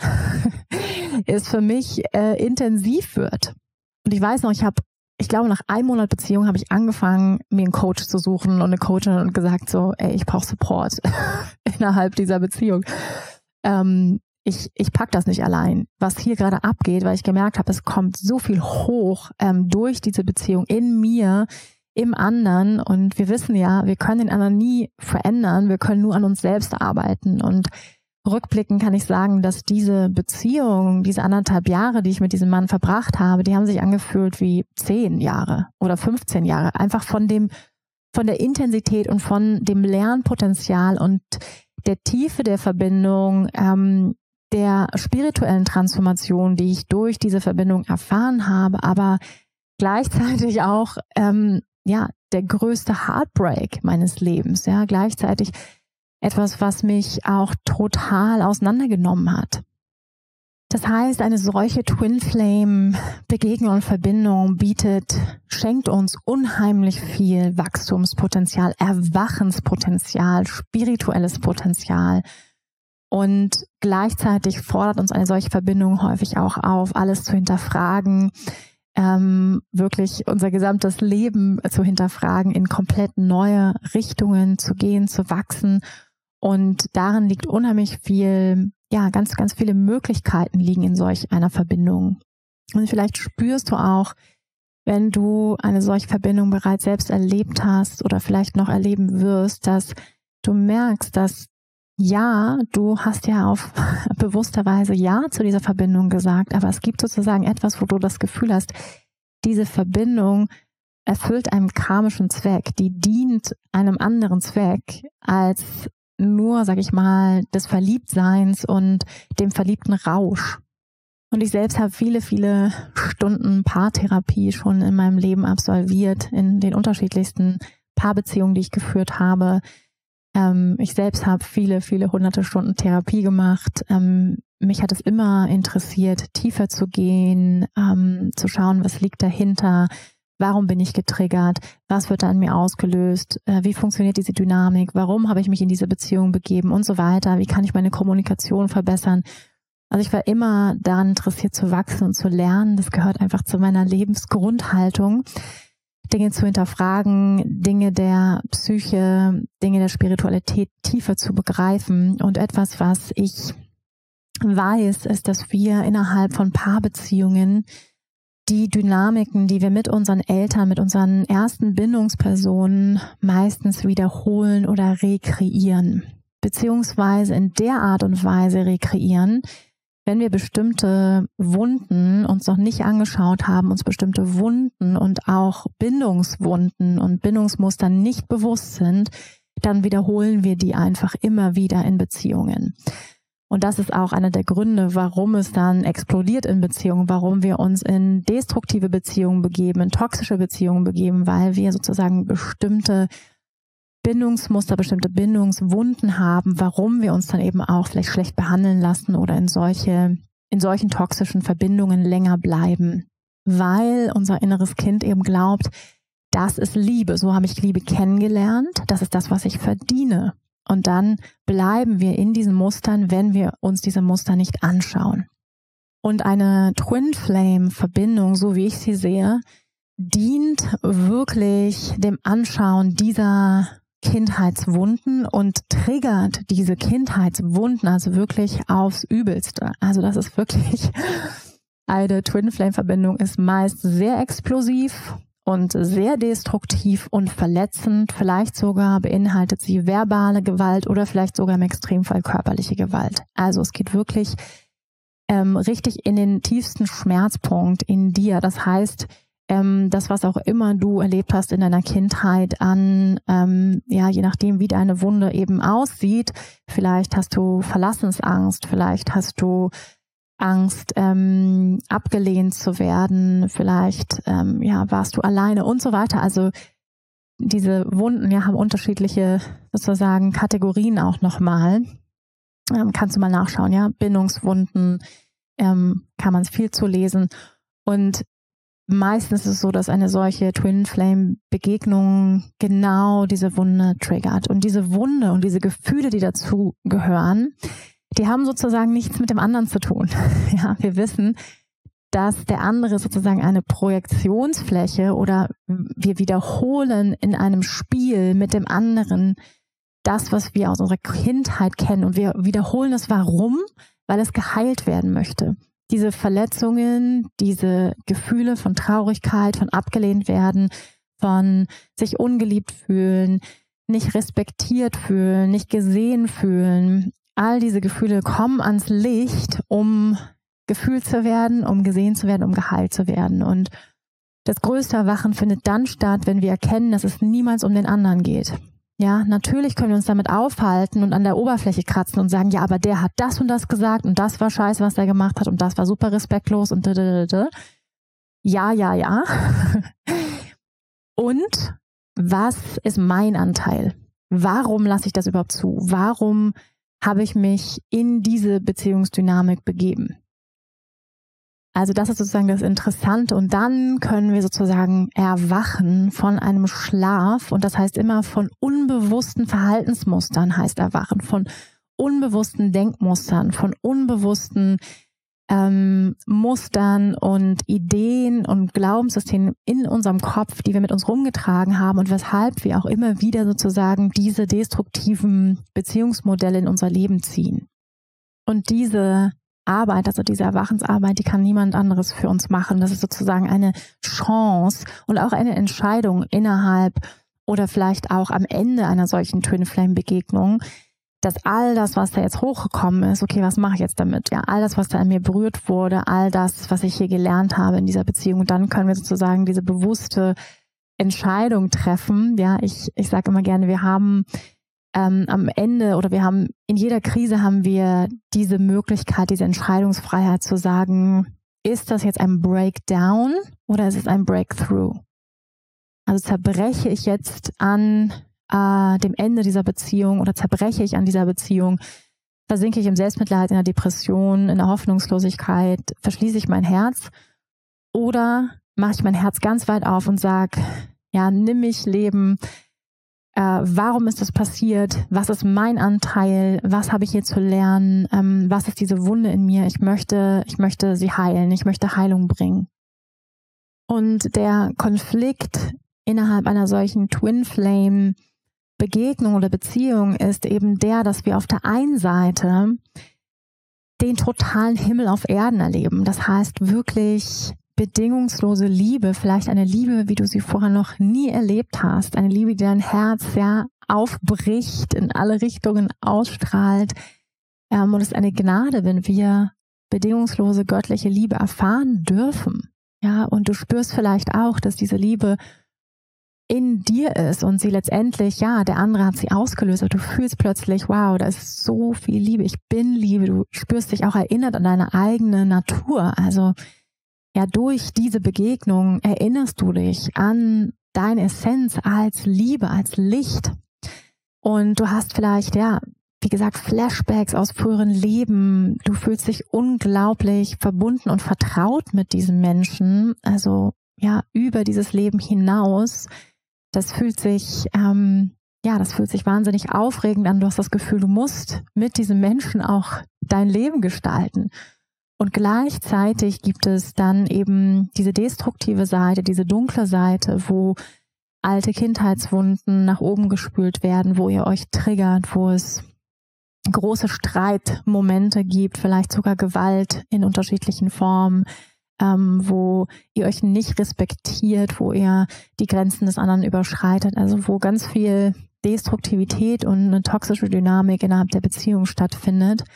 es für mich äh, intensiv wird. Und ich weiß noch, ich habe, ich glaube, nach einem Monat Beziehung habe ich angefangen, mir einen Coach zu suchen und eine Coachin und gesagt so, ey, ich brauche Support innerhalb dieser Beziehung. Ähm, Ich, ich pack das nicht allein, was hier gerade abgeht, weil ich gemerkt habe, es kommt so viel hoch ähm, durch diese Beziehung in mir, im anderen. Und wir wissen ja, wir können den anderen nie verändern, wir können nur an uns selbst arbeiten. Und rückblickend kann ich sagen, dass diese Beziehung, diese anderthalb Jahre, die ich mit diesem Mann verbracht habe, die haben sich angefühlt wie zehn Jahre oder fünfzehn Jahre. Einfach von dem, von der Intensität und von dem Lernpotenzial und der Tiefe der Verbindung, ähm, der spirituellen Transformation, die ich durch diese Verbindung erfahren habe, aber gleichzeitig auch ähm, ja der größte Heartbreak meines Lebens, ja gleichzeitig etwas, was mich auch total auseinandergenommen hat. Das heißt, eine solche Twin Flame Begegnung und Verbindung bietet, schenkt uns unheimlich viel Wachstumspotenzial, Erwachenspotenzial, spirituelles Potenzial. Und gleichzeitig fordert uns eine solche Verbindung häufig auch auf, alles zu hinterfragen, ähm, wirklich unser gesamtes Leben zu hinterfragen, in komplett neue Richtungen zu gehen, zu wachsen. Und darin liegt unheimlich viel, ja, ganz, ganz viele Möglichkeiten liegen in solch einer Verbindung. Und vielleicht spürst du auch, wenn du eine solche Verbindung bereits selbst erlebt hast oder vielleicht noch erleben wirst, dass du merkst, dass ja, du hast ja auf bewussterweise Ja zu dieser Verbindung gesagt, aber es gibt sozusagen etwas, wo du das Gefühl hast, diese Verbindung erfüllt einen karmischen Zweck, die dient einem anderen Zweck als nur, sag ich mal, des Verliebtseins und dem verliebten Rausch. Und ich selbst habe viele, viele Stunden Paartherapie schon in meinem Leben absolviert, in den unterschiedlichsten Paarbeziehungen, die ich geführt habe. Ähm, ich selbst habe viele, viele hunderte Stunden Therapie gemacht. Ähm, mich hat es immer interessiert, tiefer zu gehen, ähm, zu schauen, was liegt dahinter, warum bin ich getriggert, was wird da in mir ausgelöst, äh, wie funktioniert diese Dynamik, warum habe ich mich in diese Beziehung begeben und so weiter, wie kann ich meine Kommunikation verbessern. Also ich war immer daran interessiert zu wachsen und zu lernen. Das gehört einfach zu meiner Lebensgrundhaltung. Dinge zu hinterfragen, Dinge der Psyche, Dinge der Spiritualität tiefer zu begreifen. Und etwas, was ich weiß, ist, dass wir innerhalb von Paarbeziehungen die Dynamiken, die wir mit unseren Eltern, mit unseren ersten Bindungspersonen meistens wiederholen oder rekreieren. Beziehungsweise in der Art und Weise rekreieren, wenn wir bestimmte Wunden uns noch nicht angeschaut haben, uns bestimmte Wunden und auch Bindungswunden und Bindungsmuster nicht bewusst sind, dann wiederholen wir die einfach immer wieder in Beziehungen. Und das ist auch einer der Gründe, warum es dann explodiert in Beziehungen, warum wir uns in destruktive Beziehungen begeben, in toxische Beziehungen begeben, weil wir sozusagen bestimmte Bindungsmuster, bestimmte Bindungswunden haben, warum wir uns dann eben auch vielleicht schlecht behandeln lassen oder in solche, in solchen toxischen Verbindungen länger bleiben, weil unser inneres Kind eben glaubt, das ist Liebe, so habe ich Liebe kennengelernt, das ist das, was ich verdiene. Und dann bleiben wir in diesen Mustern, wenn wir uns diese Muster nicht anschauen. Und eine Twin Flame Verbindung, so wie ich sie sehe, dient wirklich dem Anschauen dieser Kindheitswunden und triggert diese Kindheitswunden also wirklich aufs Übelste. Also das ist wirklich, eine Twin Flame Verbindung ist meist sehr explosiv und sehr destruktiv und verletzend. Vielleicht sogar beinhaltet sie verbale Gewalt oder vielleicht sogar im Extremfall körperliche Gewalt. Also es geht wirklich ähm, richtig in den tiefsten Schmerzpunkt in dir. Das heißt, Ähm, das, was auch immer du erlebt hast in deiner Kindheit an, ähm, ja, je nachdem, wie deine Wunde eben aussieht. Vielleicht hast du Verlassensangst, vielleicht hast du Angst, ähm, abgelehnt zu werden, vielleicht, ähm, ja, warst du alleine und so weiter. Also diese Wunden, ja, haben unterschiedliche, sozusagen, Kategorien auch nochmal. Ähm, kannst du mal nachschauen, ja, Bindungswunden, ähm, kann man viel zu lesen. Und meistens ist es so, dass eine solche Twin Flame Begegnung genau diese Wunde triggert. Und diese Wunde und diese Gefühle, die dazu gehören, die haben sozusagen nichts mit dem anderen zu tun. Ja, wir wissen, dass der andere sozusagen eine Projektionsfläche oder wir wiederholen in einem Spiel mit dem anderen das, was wir aus unserer Kindheit kennen. Und wir wiederholen es. Warum? Weil es geheilt werden möchte. Diese Verletzungen, diese Gefühle von Traurigkeit, von abgelehnt werden, von sich ungeliebt fühlen, nicht respektiert fühlen, nicht gesehen fühlen, all diese Gefühle kommen ans Licht, um gefühlt zu werden, um gesehen zu werden, um geheilt zu werden. Und das größte Erwachen findet dann statt, wenn wir erkennen, dass es niemals um den anderen geht. Ja, natürlich können wir uns damit aufhalten und an der Oberfläche kratzen und sagen, ja, aber der hat das und das gesagt und das war scheiße, was er gemacht hat und das war super respektlos und da, da, da, da. Ja, ja, ja. Und was ist mein Anteil? Warum lasse ich das überhaupt zu? Warum habe ich mich in diese Beziehungsdynamik begeben? Also das ist sozusagen das Interessante und dann können wir sozusagen erwachen von einem Schlaf und das heißt immer von unbewussten Verhaltensmustern heißt erwachen, von unbewussten Denkmustern, von unbewussten ähm, Mustern und Ideen und Glaubenssystemen in unserem Kopf, die wir mit uns rumgetragen haben und weshalb wir auch immer wieder sozusagen diese destruktiven Beziehungsmodelle in unser Leben ziehen. Und diese Arbeit, also diese Erwachensarbeit, die kann niemand anderes für uns machen. Das ist sozusagen eine Chance und auch eine Entscheidung innerhalb oder vielleicht auch am Ende einer solchen Twin Flame Begegnung, dass all das, was da jetzt hochgekommen ist, okay, was mache ich jetzt damit? Ja, all das, was da in mir berührt wurde, all das, was ich hier gelernt habe in dieser Beziehung, und dann können wir sozusagen diese bewusste Entscheidung treffen. Ja, ich, ich sage immer gerne, wir haben ähm, am Ende oder wir haben in jeder Krise haben wir diese Möglichkeit, diese Entscheidungsfreiheit zu sagen, ist das jetzt ein Breakdown oder ist es ein Breakthrough? Also zerbreche ich jetzt an äh, dem Ende dieser Beziehung oder zerbreche ich an dieser Beziehung, versinke ich im Selbstmitleid, in der Depression, in der Hoffnungslosigkeit, verschließe ich mein Herz oder mache ich mein Herz ganz weit auf und sage, ja, nimm mich Leben, äh, warum ist das passiert, was ist mein Anteil, was habe ich hier zu lernen, ähm, was ist diese Wunde in mir, ich möchte, ich möchte sie heilen, ich möchte Heilung bringen. Und der Konflikt innerhalb einer solchen Twin Flame Begegnung oder Beziehung ist eben der, dass wir auf der einen Seite den totalen Himmel auf Erden erleben. Das heißt wirklich bedingungslose Liebe, vielleicht eine Liebe, wie du sie vorher noch nie erlebt hast. Eine Liebe, die dein Herz ja aufbricht, in alle Richtungen ausstrahlt. Ähm, und es ist eine Gnade, wenn wir bedingungslose göttliche Liebe erfahren dürfen. Ja, und du spürst vielleicht auch, dass diese Liebe in dir ist und sie letztendlich, ja, der andere hat sie ausgelöst, aber du fühlst plötzlich, wow, da ist so viel Liebe, ich bin Liebe, du spürst dich auch erinnert an deine eigene Natur. Also ja, durch diese Begegnung erinnerst du dich an deine Essenz als Liebe, als Licht. Und du hast vielleicht, ja, wie gesagt, Flashbacks aus früheren Leben. Du fühlst dich unglaublich verbunden und vertraut mit diesem Menschen. Also ja, über dieses Leben hinaus. Das fühlt sich, ähm, ja, das fühlt sich wahnsinnig aufregend an. Du hast das Gefühl, du musst mit diesem Menschen auch dein Leben gestalten. Und gleichzeitig gibt es dann eben diese destruktive Seite, diese dunkle Seite, wo alte Kindheitswunden nach oben gespült werden, wo ihr euch triggert, wo es große Streitmomente gibt, vielleicht sogar Gewalt in unterschiedlichen Formen, ähm, wo ihr euch nicht respektiert, wo ihr die Grenzen des anderen überschreitet, also wo ganz viel Destruktivität und eine toxische Dynamik innerhalb der Beziehung stattfindet.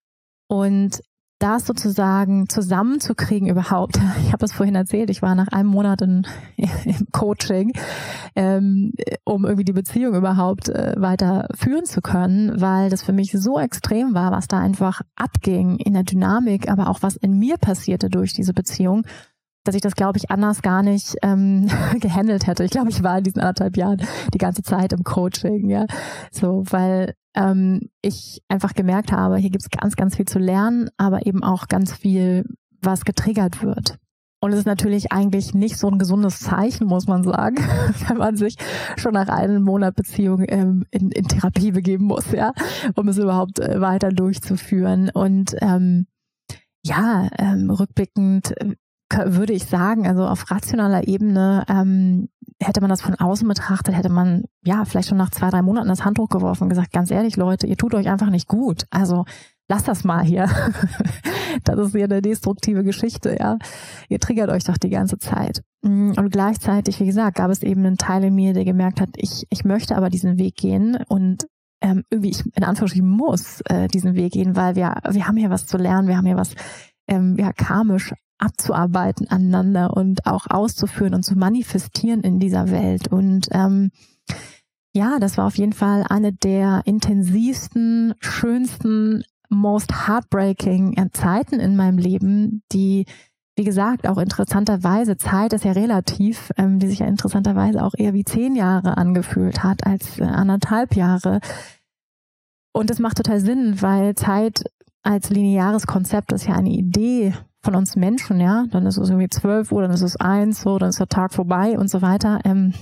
Und das sozusagen zusammenzukriegen überhaupt. Ich habe es vorhin erzählt, ich war nach einem Monat in, im Coaching, ähm, um irgendwie die Beziehung überhaupt äh, weiter führen zu können, weil das für mich so extrem war, was da einfach abging in der Dynamik, aber auch was in mir passierte durch diese Beziehung, dass ich das, glaube ich, anders gar nicht ähm, gehandelt hätte. Ich glaube, ich war in diesen anderthalb Jahren die ganze Zeit im Coaching, ja, so, weil ähm, ich einfach gemerkt habe, hier gibt es ganz, ganz viel zu lernen, aber eben auch ganz viel, was getriggert wird. Und es ist natürlich eigentlich nicht so ein gesundes Zeichen, muss man sagen, wenn man sich schon nach einem Monat Beziehung ähm, in, in Therapie begeben muss, ja, um es überhaupt äh, weiter durchzuführen. Und ähm, ja, ähm, rückblickend würde ich sagen, also auf rationaler Ebene ähm, hätte man das von außen betrachtet, hätte man ja vielleicht schon nach zwei, drei Monaten das Handtuch geworfen und gesagt, ganz ehrlich Leute, ihr tut euch einfach nicht gut. Also lasst das mal hier. Das ist hier eine destruktive Geschichte, ja. Ihr triggert euch doch die ganze Zeit. Und gleichzeitig, wie gesagt, gab es eben einen Teil in mir, der gemerkt hat, ich, ich möchte aber diesen Weg gehen und ähm, irgendwie, ich in Anführungsstrichen muss äh, diesen Weg gehen, weil wir, wir haben hier was zu lernen, wir haben hier was ähm, ja, karmisch abzuarbeiten aneinander und auch auszuführen und zu manifestieren in dieser Welt. Und ähm, ja, das war auf jeden Fall eine der intensivsten, schönsten, most heartbreaking Zeiten in meinem Leben, die, wie gesagt, auch interessanterweise, Zeit ist ja relativ, ähm, die sich ja interessanterweise auch eher wie zehn Jahre angefühlt hat als äh, anderthalb Jahre. Und das macht total Sinn, weil Zeit als lineares Konzept ist ja eine Idee von uns Menschen, ja, dann ist es irgendwie zwölf Uhr, dann ist es eins, so, dann ist der Tag vorbei und so weiter. Ähm,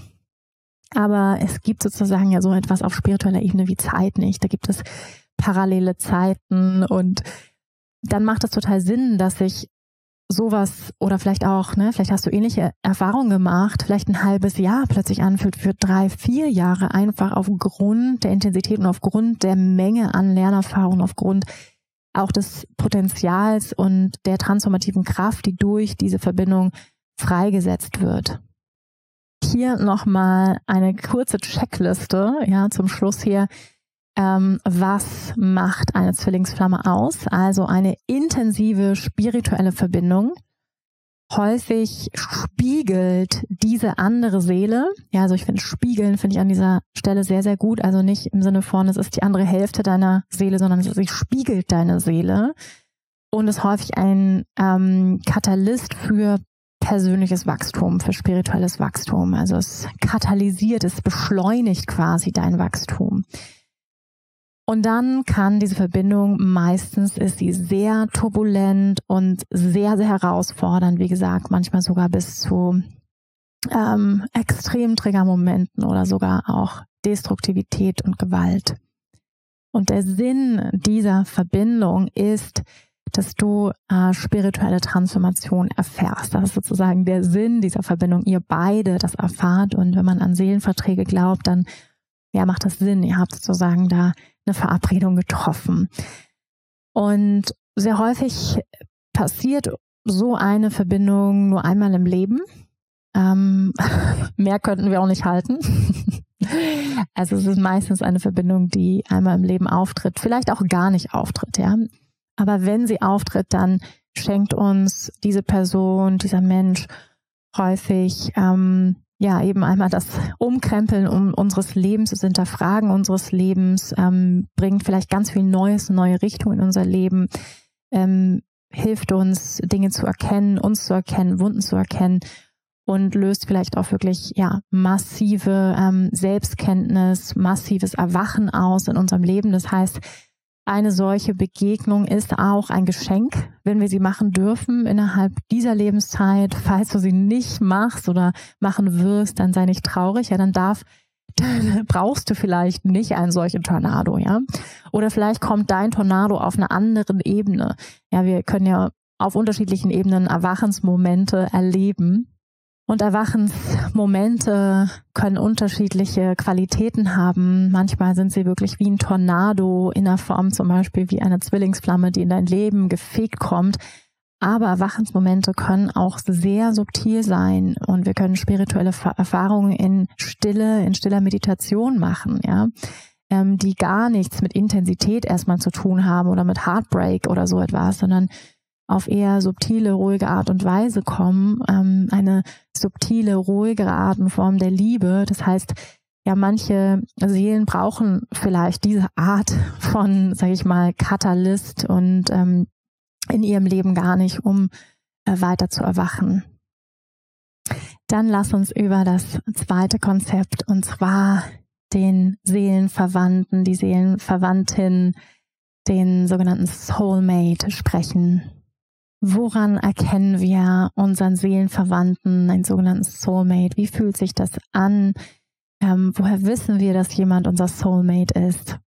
aber es gibt sozusagen ja so etwas auf spiritueller Ebene wie Zeit nicht. Da gibt es parallele Zeiten und dann macht es total Sinn, dass sich sowas oder vielleicht auch, ne, vielleicht hast du ähnliche Erfahrungen gemacht, vielleicht ein halbes Jahr plötzlich anfühlt für drei, vier Jahre einfach aufgrund der Intensität und aufgrund der Menge an Lernerfahrungen, aufgrund auch des Potenzials und der transformativen Kraft, die durch diese Verbindung freigesetzt wird. Hier nochmal eine kurze Checkliste, ja, zum Schluss hier. Ähm, was macht eine Zwillingsflamme aus? Also eine intensive spirituelle Verbindung, häufig spiegelt diese andere Seele, ja, also ich finde spiegeln finde ich an dieser Stelle sehr, sehr gut, also nicht im Sinne von, es ist die andere Hälfte deiner Seele, sondern sie spiegelt deine Seele und ist häufig ein ähm, Katalyst für persönliches Wachstum, für spirituelles Wachstum. Also es katalysiert, es beschleunigt quasi dein Wachstum. Und dann kann diese Verbindung, meistens ist sie sehr turbulent und sehr, sehr herausfordernd, wie gesagt, manchmal sogar bis zu ähm, extremen Triggermomenten oder sogar auch Destruktivität und Gewalt. Und der Sinn dieser Verbindung ist, dass du äh, spirituelle Transformation erfährst. Das ist sozusagen der Sinn dieser Verbindung. Ihr beide das erfahrt und wenn man an Seelenverträge glaubt, dann ja, macht das Sinn. Ihr habt sozusagen da eine Verabredung getroffen. Und sehr häufig passiert so eine Verbindung nur einmal im Leben. Ähm, mehr könnten wir auch nicht halten. Also es ist meistens eine Verbindung, die einmal im Leben auftritt, vielleicht auch gar nicht auftritt, ja. Aber wenn sie auftritt, dann schenkt uns diese Person, dieser Mensch häufig ähm, ja eben einmal das Umkrempeln um unseres Lebens, das Hinterfragen unseres Lebens, ähm, bringt vielleicht ganz viel Neues, neue Richtung in unser Leben, ähm, hilft uns, Dinge zu erkennen, uns zu erkennen, Wunden zu erkennen und löst vielleicht auch wirklich ja massive ähm, Selbstkenntnis, massives Erwachen aus in unserem Leben. Das heißt, eine solche Begegnung ist auch ein Geschenk, wenn wir sie machen dürfen innerhalb dieser Lebenszeit. Falls du sie nicht machst oder machen wirst, dann sei nicht traurig. Ja, dann darf, dann brauchst du vielleicht nicht einen solchen Tornado, ja. Oder vielleicht kommt dein Tornado auf einer anderen Ebene. Ja, wir können ja auf unterschiedlichen Ebenen Erwachensmomente erleben. Und Erwachensmomente können unterschiedliche Qualitäten haben. Manchmal sind sie wirklich wie ein Tornado in der Form zum Beispiel wie eine Zwillingsflamme, die in dein Leben gefegt kommt. Aber Erwachensmomente können auch sehr subtil sein und wir können spirituelle Erfahrungen in Stille, in stiller Meditation machen, ja, ähm, die gar nichts mit Intensität erstmal zu tun haben oder mit Heartbreak oder so etwas, sondern auf eher subtile, ruhige Art und Weise kommen, ähm, eine subtile, ruhigere Art und Form der Liebe. Das heißt, ja, manche Seelen brauchen vielleicht diese Art von, sage ich mal, Katalyst und ähm, in ihrem Leben gar nicht, um äh, weiter zu erwachen. Dann lass uns über das zweite Konzept, und zwar den Seelenverwandten, die Seelenverwandtin, den sogenannten Soulmate sprechen. Woran erkennen wir unseren Seelenverwandten, einen sogenannten Soulmate? Wie fühlt sich das an? Ähm, woher wissen wir, dass jemand unser Soulmate ist?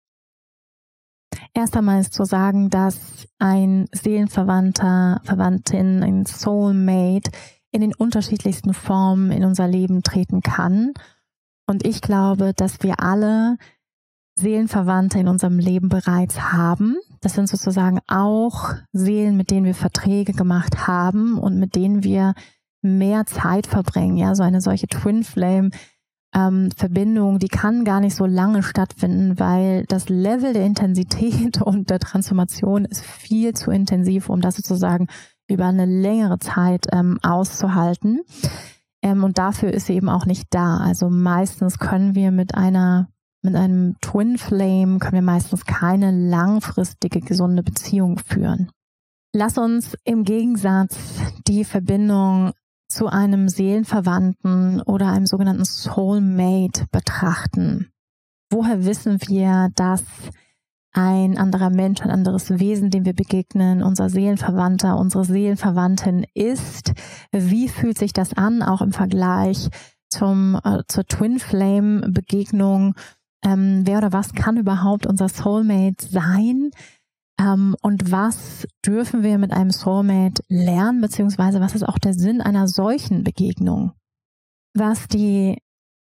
Erst einmal ist zu sagen, dass ein Seelenverwandter, Verwandtin, ein Soulmate in den unterschiedlichsten Formen in unser Leben treten kann. Und ich glaube, dass wir alle Seelenverwandte in unserem Leben bereits haben. Das sind sozusagen auch Seelen, mit denen wir Verträge gemacht haben und mit denen wir mehr Zeit verbringen. Ja, so eine solche Twin Flame ähm, Verbindung, die kann gar nicht so lange stattfinden, weil das Level der Intensität und der Transformation ist viel zu intensiv, um das sozusagen über eine längere Zeit ähm, auszuhalten. Ähm, und dafür ist sie eben auch nicht da. Also meistens können wir mit einer Mit einem Twin Flame können wir meistens keine langfristige, gesunde Beziehung führen. Lass uns im Gegensatz die Verbindung zu einem Seelenverwandten oder einem sogenannten Soulmate betrachten. Woher wissen wir, dass ein anderer Mensch, ein anderes Wesen, dem wir begegnen, unser Seelenverwandter, unsere Seelenverwandtin ist? Wie fühlt sich das an, auch im Vergleich zum, äh, zur Twin Flame Begegnung? Ähm, wer oder was kann überhaupt unser Soulmate sein? Ähm, und was dürfen wir mit einem Soulmate lernen, beziehungsweise was ist auch der Sinn einer solchen Begegnung? Was die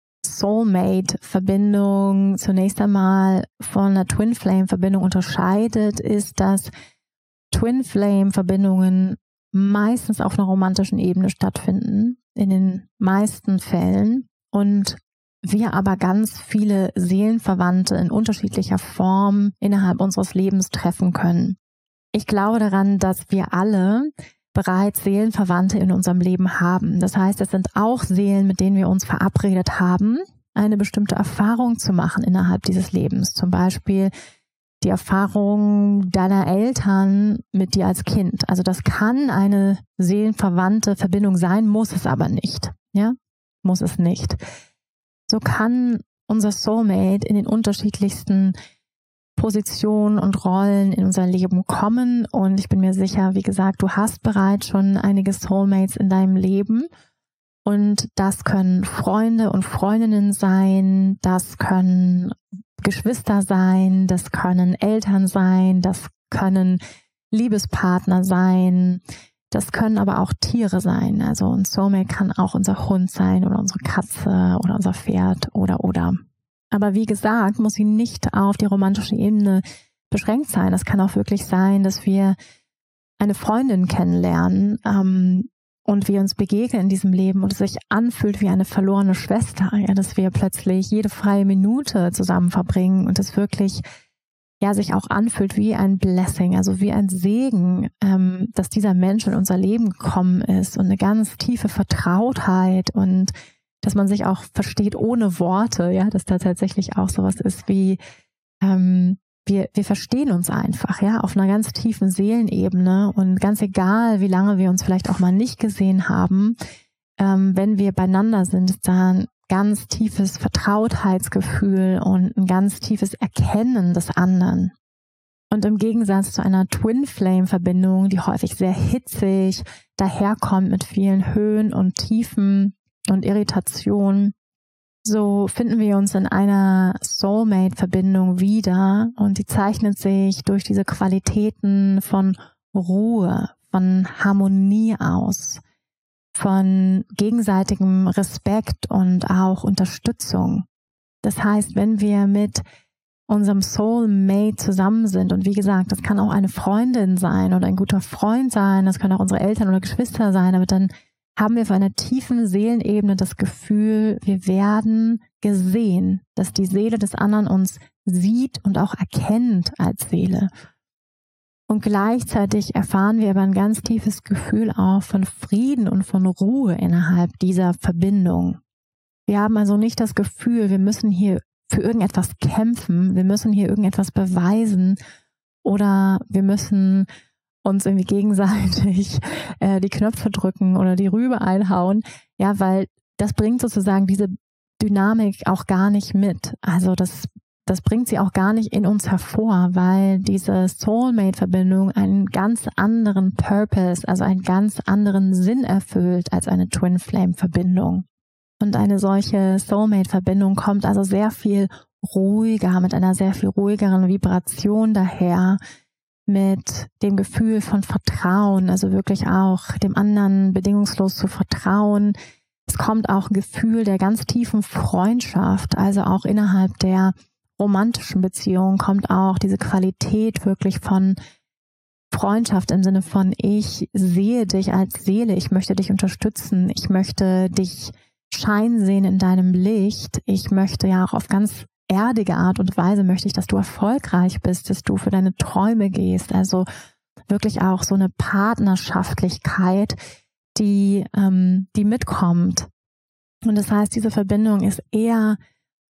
Soulmate-Verbindung zunächst einmal von einer Twin Flame-Verbindung unterscheidet, ist, dass Twin Flame-Verbindungen meistens auf einer romantischen Ebene stattfinden, in den meisten Fällen, und wir aber ganz viele Seelenverwandte in unterschiedlicher Form innerhalb unseres Lebens treffen können. Ich glaube daran, dass wir alle bereits Seelenverwandte in unserem Leben haben. Das heißt, es sind auch Seelen, mit denen wir uns verabredet haben, eine bestimmte Erfahrung zu machen innerhalb dieses Lebens. Zum Beispiel die Erfahrung deiner Eltern mit dir als Kind. Also das kann eine seelenverwandte Verbindung sein, muss es aber nicht. Ja, muss es nicht. So kann unser Soulmate in den unterschiedlichsten Positionen und Rollen in unser Leben kommen. Und ich bin mir sicher, wie gesagt, du hast bereits schon einige Soulmates in deinem Leben. Und das können Freunde und Freundinnen sein, das können Geschwister sein, das können Eltern sein, das können Liebespartner sein, das können aber auch Tiere sein. Also ein Soulmate kann auch unser Hund sein oder unsere Katze oder unser Pferd oder oder. Aber wie gesagt, muss sie nicht auf die romantische Ebene beschränkt sein. Es kann auch wirklich sein, dass wir eine Freundin kennenlernen, ähm, und wir uns begegnen in diesem Leben und es sich anfühlt wie eine verlorene Schwester, ja, dass wir plötzlich jede freie Minute zusammen verbringen und es wirklich ja sich auch anfühlt wie ein Blessing, also wie ein Segen, ähm, dass dieser Mensch in unser Leben gekommen ist und eine ganz tiefe Vertrautheit und dass man sich auch versteht ohne Worte, ja, dass da tatsächlich auch sowas ist wie ähm, Wir, wir verstehen uns einfach, ja, auf einer ganz tiefen Seelenebene und ganz egal, wie lange wir uns vielleicht auch mal nicht gesehen haben, ähm, wenn wir beieinander sind, ist da ein ganz tiefes Vertrautheitsgefühl und ein ganz tiefes Erkennen des anderen. Und im Gegensatz zu einer Twin-Flame-Verbindung, die häufig sehr hitzig daherkommt mit vielen Höhen und Tiefen und Irritationen, so finden wir uns in einer Soulmate-Verbindung wieder und die zeichnet sich durch diese Qualitäten von Ruhe, von Harmonie aus, von gegenseitigem Respekt und auch Unterstützung. Das heißt, wenn wir mit unserem Soulmate zusammen sind und wie gesagt, das kann auch eine Freundin sein oder ein guter Freund sein, das können auch unsere Eltern oder Geschwister sein, aber dann haben wir auf einer tiefen Seelenebene das Gefühl, wir werden gesehen, dass die Seele des anderen uns sieht und auch erkennt als Seele. Und gleichzeitig erfahren wir aber ein ganz tiefes Gefühl auch von Frieden und von Ruhe innerhalb dieser Verbindung. Wir haben also nicht das Gefühl, wir müssen hier für irgendetwas kämpfen, wir müssen hier irgendetwas beweisen oder wir müssen uns irgendwie gegenseitig äh, die Knöpfe drücken oder die Rübe einhauen, ja, weil das bringt sozusagen diese Dynamik auch gar nicht mit. Also das, das bringt sie auch gar nicht in uns hervor, weil diese Soulmate-Verbindung einen ganz anderen Purpose, also einen ganz anderen Sinn erfüllt als eine Twin-Flame-Verbindung. Und eine solche Soulmate-Verbindung kommt also sehr viel ruhiger, mit einer sehr viel ruhigeren Vibration daher, mit dem Gefühl von Vertrauen, also wirklich auch dem anderen bedingungslos zu vertrauen. Es kommt auch ein Gefühl der ganz tiefen Freundschaft, also auch innerhalb der romantischen Beziehung kommt auch diese Qualität wirklich von Freundschaft im Sinne von ich sehe dich als Seele, ich möchte dich unterstützen, ich möchte dich scheinen sehen in deinem Licht, ich möchte ja auch auf ganz erdige Art und Weise möchte ich, dass du erfolgreich bist, dass du für deine Träume gehst. Also wirklich auch so eine Partnerschaftlichkeit, die, ähm, die mitkommt. Und das heißt, diese Verbindung ist eher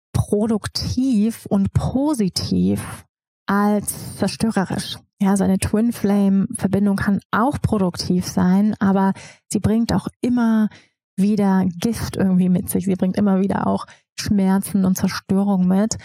produktiv und positiv als zerstörerisch. Ja, so eine Twin-Flame-Verbindung kann auch produktiv sein, aber sie bringt auch immer wieder Gift irgendwie mit sich. Sie bringt immer wieder auch Schmerzen und Zerstörung mit.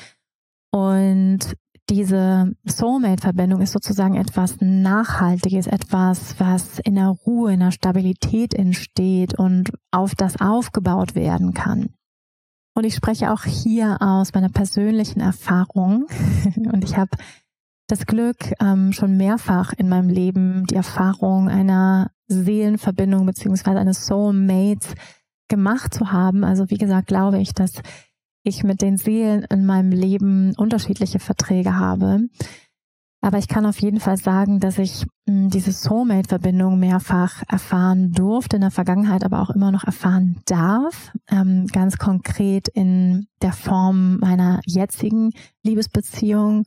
Und diese Soulmate-Verbindung ist sozusagen etwas Nachhaltiges, etwas, was in der Ruhe, in der Stabilität entsteht und auf das aufgebaut werden kann. Und ich spreche auch hier aus meiner persönlichen Erfahrung. Und ich habe das Glück, ähm, schon mehrfach in meinem Leben die Erfahrung einer Seelenverbindung beziehungsweise eines Soulmates gemacht zu haben. Also wie gesagt, glaube ich, dass ich mit den Seelen in meinem Leben unterschiedliche Verträge habe. Aber ich kann auf jeden Fall sagen, dass ich mh, diese Soulmate-Verbindung mehrfach erfahren durfte, in der Vergangenheit aber auch immer noch erfahren darf. Ähm, ganz konkret in der Form meiner jetzigen Liebesbeziehung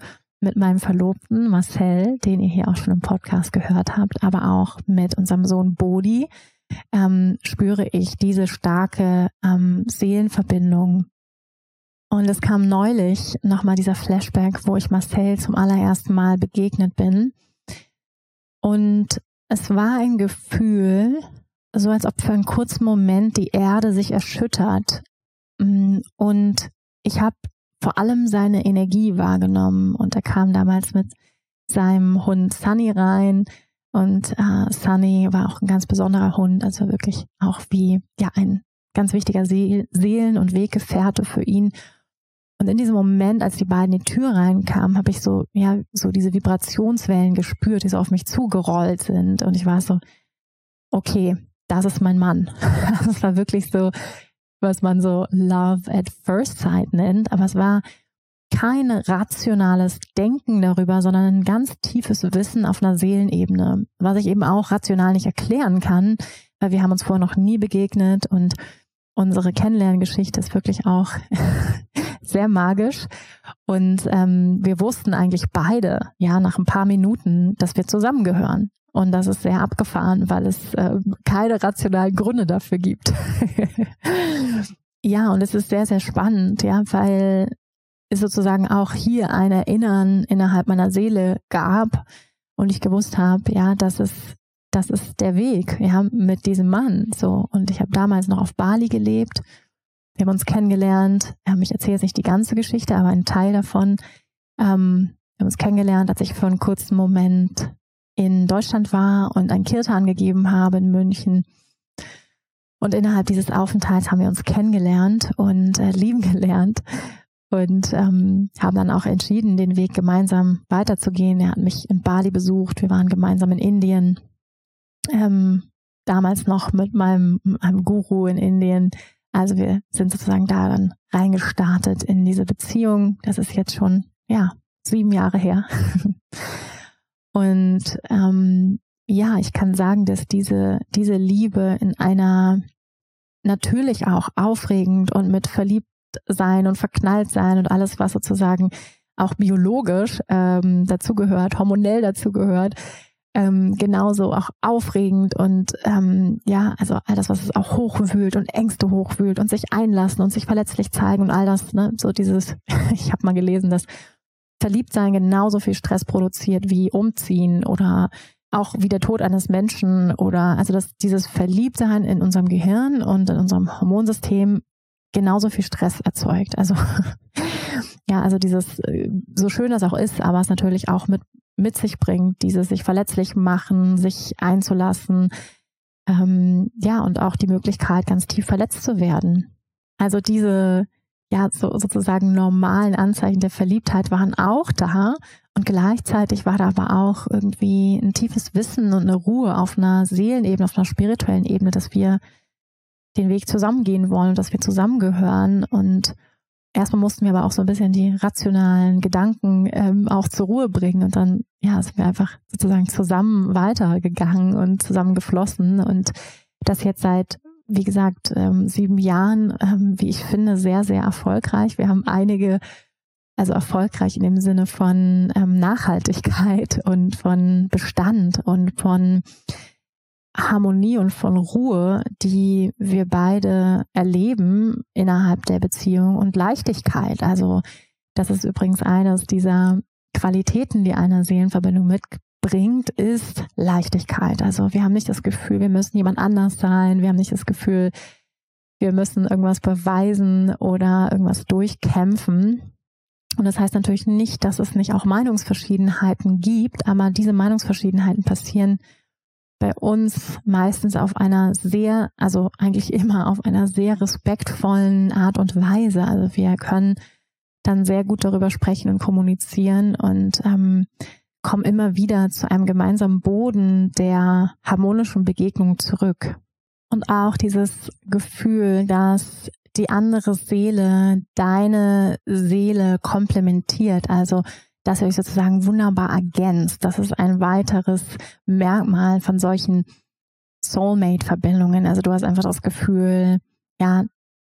mit meinem Verlobten Marcel, den ihr hier auch schon im Podcast gehört habt, aber auch mit unserem Sohn Bodhi, ähm, spüre ich diese starke ähm, Seelenverbindung. Und es kam neulich nochmal dieser Flashback, wo ich Marcel zum allerersten Mal begegnet bin. Und es war ein Gefühl, so als ob für einen kurzen Moment die Erde sich erschüttert. Und ich habe vor allem seine Energie wahrgenommen. Und er kam damals mit seinem Hund Sunny rein. Und äh, Sunny war auch ein ganz besonderer Hund, also wirklich auch wie ja ein ganz wichtiger See- Seelen- und Weggefährte für ihn. Und in diesem Moment, als die beiden in die Tür reinkamen, habe ich so ja so diese Vibrationswellen gespürt, die so auf mich zugerollt sind. Und ich war so, okay, das ist mein Mann. Das war wirklich so, was man so Love at First Sight nennt. Aber es war kein rationales Denken darüber, sondern ein ganz tiefes Wissen auf einer Seelenebene, was ich eben auch rational nicht erklären kann, weil wir haben uns vorher noch nie begegnet und unsere Kennenlerngeschichte ist wirklich auch sehr magisch. Und ähm, wir wussten eigentlich beide, ja, nach ein paar Minuten, dass wir zusammengehören. Und das ist sehr abgefahren, weil es äh, keine rationalen Gründe dafür gibt. Ja, und es ist sehr, sehr spannend, ja, weil es sozusagen auch hier ein Erinnern innerhalb meiner Seele gab und ich gewusst habe, ja, das ist, das ist der Weg, ja, mit diesem Mann, so. Und ich habe damals noch auf Bali gelebt. Wir haben uns kennengelernt. Ähm, ich erzähle jetzt nicht die ganze Geschichte, aber einen Teil davon. Ähm, wir haben uns kennengelernt, als ich für einen kurzen Moment in Deutschland war und ein Kirtan gegeben habe in München. Und innerhalb dieses Aufenthalts haben wir uns kennengelernt und äh, lieben gelernt. Und ähm, haben dann auch entschieden, den Weg gemeinsam weiterzugehen. Er hat mich in Bali besucht, wir waren gemeinsam in Indien. Ähm, damals noch mit meinem, meinem Guru in Indien. Also wir sind sozusagen da dann reingestartet in diese Beziehung. Das ist jetzt schon, ja, sieben Jahre her. Und ähm, ja, ich kann sagen, dass diese, diese Liebe in einer natürlich auch aufregend und mit verliebt sein und verknallt sein und alles, was sozusagen auch biologisch ähm, dazugehört, hormonell dazugehört, ähm, genauso auch aufregend und ähm, ja, also all das, was es auch hochwühlt und Ängste hochwühlt und sich einlassen und sich verletzlich zeigen und all das, ne, so dieses, ich habe mal gelesen, dass Verliebtsein genauso viel Stress produziert wie Umziehen oder auch wie der Tod eines Menschen oder also dass dieses Verliebtsein in unserem Gehirn und in unserem Hormonsystem genauso viel Stress erzeugt. Also ja, also dieses, so schön das auch ist, aber es natürlich auch mit mit sich bringt, dieses sich verletzlich machen, sich einzulassen, ähm, ja, und auch die Möglichkeit, ganz tief verletzt zu werden. Also diese, ja, so, sozusagen normalen Anzeichen der Verliebtheit waren auch da und gleichzeitig war da aber auch irgendwie ein tiefes Wissen und eine Ruhe auf einer Seelenebene, auf einer spirituellen Ebene, dass wir den Weg zusammengehen wollen, dass wir zusammengehören. Und erstmal mussten wir aber auch so ein bisschen die rationalen Gedanken ähm, auch zur Ruhe bringen. Und dann ja, sind wir einfach sozusagen zusammen weitergegangen und zusammen geflossen. Und das jetzt seit, wie gesagt, ähm, sieben Jahren, ähm, wie ich finde, sehr, sehr erfolgreich. Wir haben einige, also erfolgreich in dem Sinne von ähm, Nachhaltigkeit und von Bestand und von Harmonie und von Ruhe, die wir beide erleben innerhalb der Beziehung und Leichtigkeit. Also das ist übrigens eines dieser Qualitäten, die eine Seelenverbindung mitbringt, ist Leichtigkeit. Also wir haben nicht das Gefühl, wir müssen jemand anders sein. Wir haben nicht das Gefühl, wir müssen irgendwas beweisen oder irgendwas durchkämpfen. Und das heißt natürlich nicht, dass es nicht auch Meinungsverschiedenheiten gibt, aber diese Meinungsverschiedenheiten passieren bei uns meistens auf einer sehr, also eigentlich immer auf einer sehr respektvollen Art und Weise. Also wir können dann sehr gut darüber sprechen und kommunizieren und ähm, kommen immer wieder zu einem gemeinsamen Boden der harmonischen Begegnung zurück. Und auch dieses Gefühl, dass die andere Seele deine Seele komplementiert, also dass ihr euch sozusagen wunderbar ergänzt. Das ist ein weiteres Merkmal von solchen Soulmate-Verbindungen. Also du hast einfach das Gefühl, ja,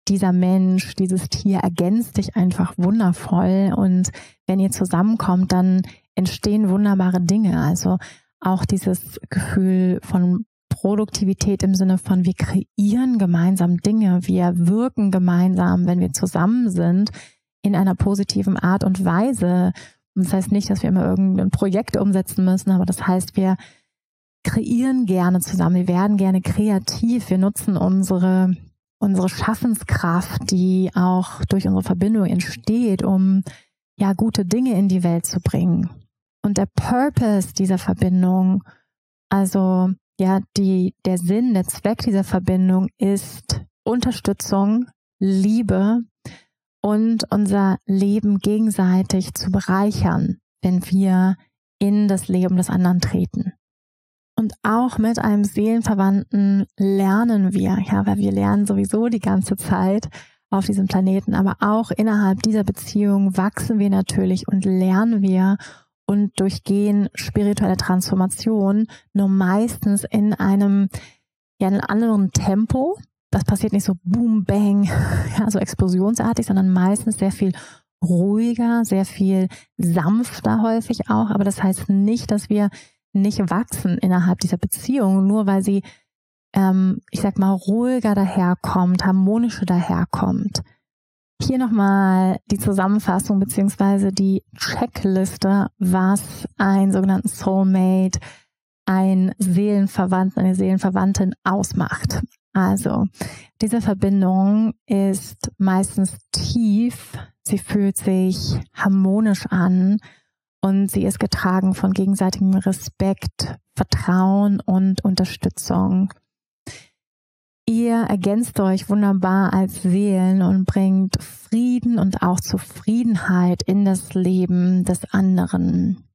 dieser Mensch, dieses Tier ergänzt dich einfach wundervoll. Und wenn ihr zusammenkommt, dann entstehen wunderbare Dinge. Also auch dieses Gefühl von Produktivität im Sinne von, wir kreieren gemeinsam Dinge, wir wirken gemeinsam, wenn wir zusammen sind, in einer positiven Art und Weise. Und das heißt nicht, dass wir immer irgendein Projekt umsetzen müssen, aber das heißt, wir kreieren gerne zusammen, wir werden gerne kreativ, wir nutzen unsere, unsere Schaffenskraft, die auch durch unsere Verbindung entsteht, um ja gute Dinge in die Welt zu bringen. Und der Purpose dieser Verbindung, also ja, die, der Sinn, der Zweck dieser Verbindung ist Unterstützung, Liebe und unser Leben gegenseitig zu bereichern, wenn wir in das Leben des anderen treten. Und auch mit einem Seelenverwandten lernen wir, ja, weil wir lernen sowieso die ganze Zeit auf diesem Planeten, aber auch innerhalb dieser Beziehung wachsen wir natürlich und lernen wir und durchgehen spirituelle Transformation, nur meistens in einem, ja, in einem anderen Tempo. Das passiert nicht so boom, bang, ja, so explosionsartig, sondern meistens sehr viel ruhiger, sehr viel sanfter häufig auch. Aber das heißt nicht, dass wir nicht wachsen innerhalb dieser Beziehung, nur weil sie, ähm, ich sag mal, ruhiger daherkommt, harmonischer daherkommt. Hier nochmal die Zusammenfassung beziehungsweise die Checkliste, was einen sogenannten Soulmate, ein Seelenverwandten, eine Seelenverwandtin ausmacht. Also, diese Verbindung ist meistens tief, sie fühlt sich harmonisch an und sie ist getragen von gegenseitigem Respekt, Vertrauen und Unterstützung. Ihr ergänzt euch wunderbar als Seelen und bringt Frieden und auch Zufriedenheit in das Leben des anderen.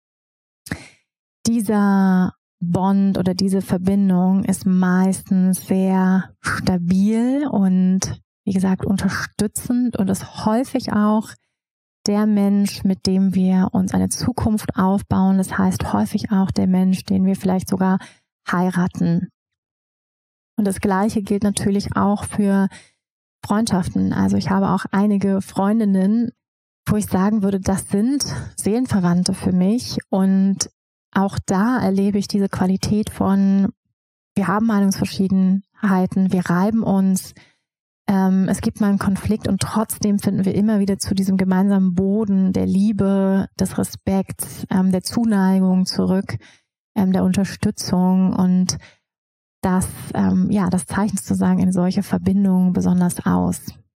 Dieser Bond oder diese Verbindung ist meistens sehr stabil und, wie gesagt, unterstützend und ist häufig auch der Mensch, mit dem wir uns eine Zukunft aufbauen. Das heißt häufig auch der Mensch, den wir vielleicht sogar heiraten. Und das Gleiche gilt natürlich auch für Freundschaften. Also ich habe auch einige Freundinnen, wo ich sagen würde, das sind Seelenverwandte für mich. Und auch da erlebe ich diese Qualität von, wir haben Meinungsverschiedenheiten, wir reiben uns, ähm, es gibt mal einen Konflikt und trotzdem finden wir immer wieder zu diesem gemeinsamen Boden der Liebe, des Respekts, ähm, der Zuneigung zurück, ähm, der Unterstützung. Und das, ähm, ja, das zeichnet sozusagen eine solche Verbindung besonders aus.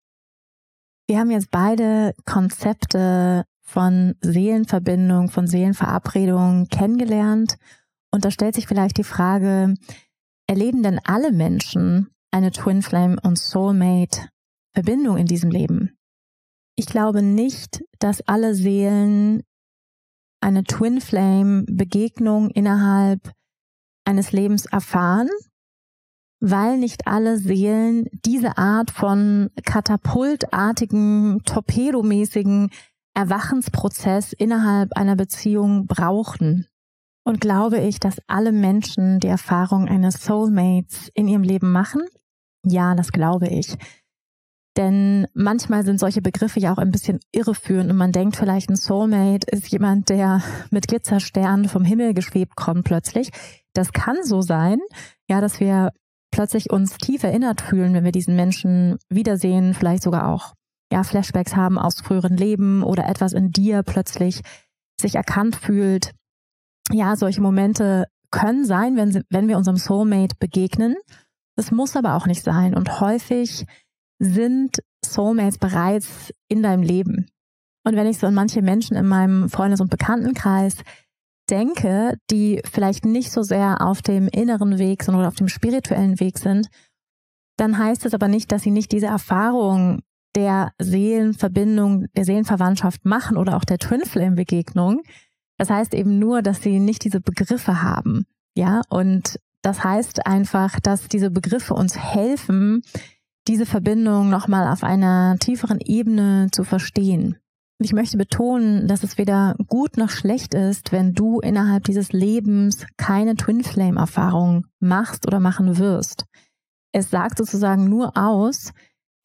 Wir haben jetzt beide Konzepte von Seelenverbindung, von Seelenverabredung kennengelernt. Und da stellt sich vielleicht die Frage, erleben denn alle Menschen eine Twin Flame und Soulmate Verbindung in diesem Leben? Ich glaube nicht, dass alle Seelen eine Twin Flame Begegnung innerhalb eines Lebens erfahren, weil nicht alle Seelen diese Art von katapultartigen, torpedomäßigen Erwachensprozess innerhalb einer Beziehung brauchen. Und glaube ich, dass alle Menschen die Erfahrung eines Soulmates in ihrem Leben machen? Ja, das glaube ich. Denn manchmal sind solche Begriffe ja auch ein bisschen irreführend und man denkt vielleicht, ein Soulmate ist jemand, der mit Glitzersternen vom Himmel geschwebt kommt plötzlich. Das kann so sein, ja, dass wir plötzlich uns tief erinnert fühlen, wenn wir diesen Menschen wiedersehen, vielleicht sogar auch ja, Flashbacks haben aus früheren Leben oder etwas in dir plötzlich sich erkannt fühlt. Ja, solche Momente können sein, wenn, sie, wenn wir unserem Soulmate begegnen. Das muss aber auch nicht sein. Und häufig sind Soulmates bereits in deinem Leben. Und wenn ich so an manche Menschen in meinem Freundes- und Bekanntenkreis denke, die vielleicht nicht so sehr auf dem inneren Weg, sondern auf dem spirituellen Weg sind, dann heißt es aber nicht, dass sie nicht diese Erfahrung der Seelenverbindung, der Seelenverwandtschaft machen oder auch der Twin Flame Begegnung. Das heißt eben nur, dass sie nicht diese Begriffe haben, ja, und das heißt einfach, dass diese Begriffe uns helfen, diese Verbindung nochmal auf einer tieferen Ebene zu verstehen. Und ich möchte betonen, dass es weder gut noch schlecht ist, wenn du innerhalb dieses Lebens keine Twin Flame Erfahrung machst oder machen wirst. Es sagt sozusagen nur aus,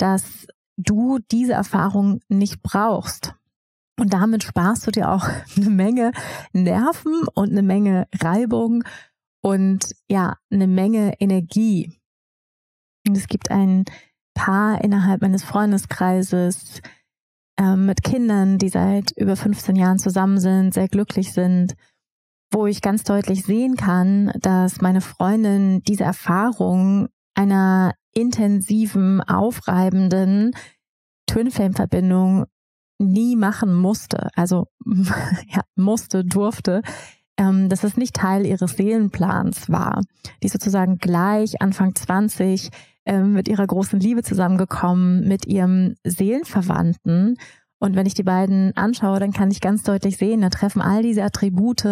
dass du diese Erfahrung nicht brauchst. Und damit sparst du dir auch eine Menge Nerven und eine Menge Reibung und ja, eine Menge Energie. Und es gibt ein Paar innerhalb meines Freundeskreises äh, mit Kindern, die seit über fünfzehn Jahren zusammen sind, sehr glücklich sind, wo ich ganz deutlich sehen kann, dass meine Freundin diese Erfahrung einer intensiven, aufreibenden Twin-Flame-Verbindung nie machen musste. Also ja, musste, durfte, ähm, dass es nicht Teil ihres Seelenplans war. Die ist sozusagen gleich Anfang zwanzig ähm, mit ihrer großen Liebe zusammengekommen, mit ihrem Seelenverwandten. Und wenn ich die beiden anschaue, dann kann ich ganz deutlich sehen, da treffen all diese Attribute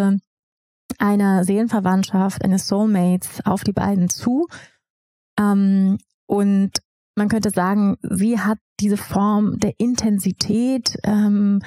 einer Seelenverwandtschaft, eines Soulmates auf die beiden zu. Ähm, und man könnte sagen, sie hat diese Form der Intensität, ähm,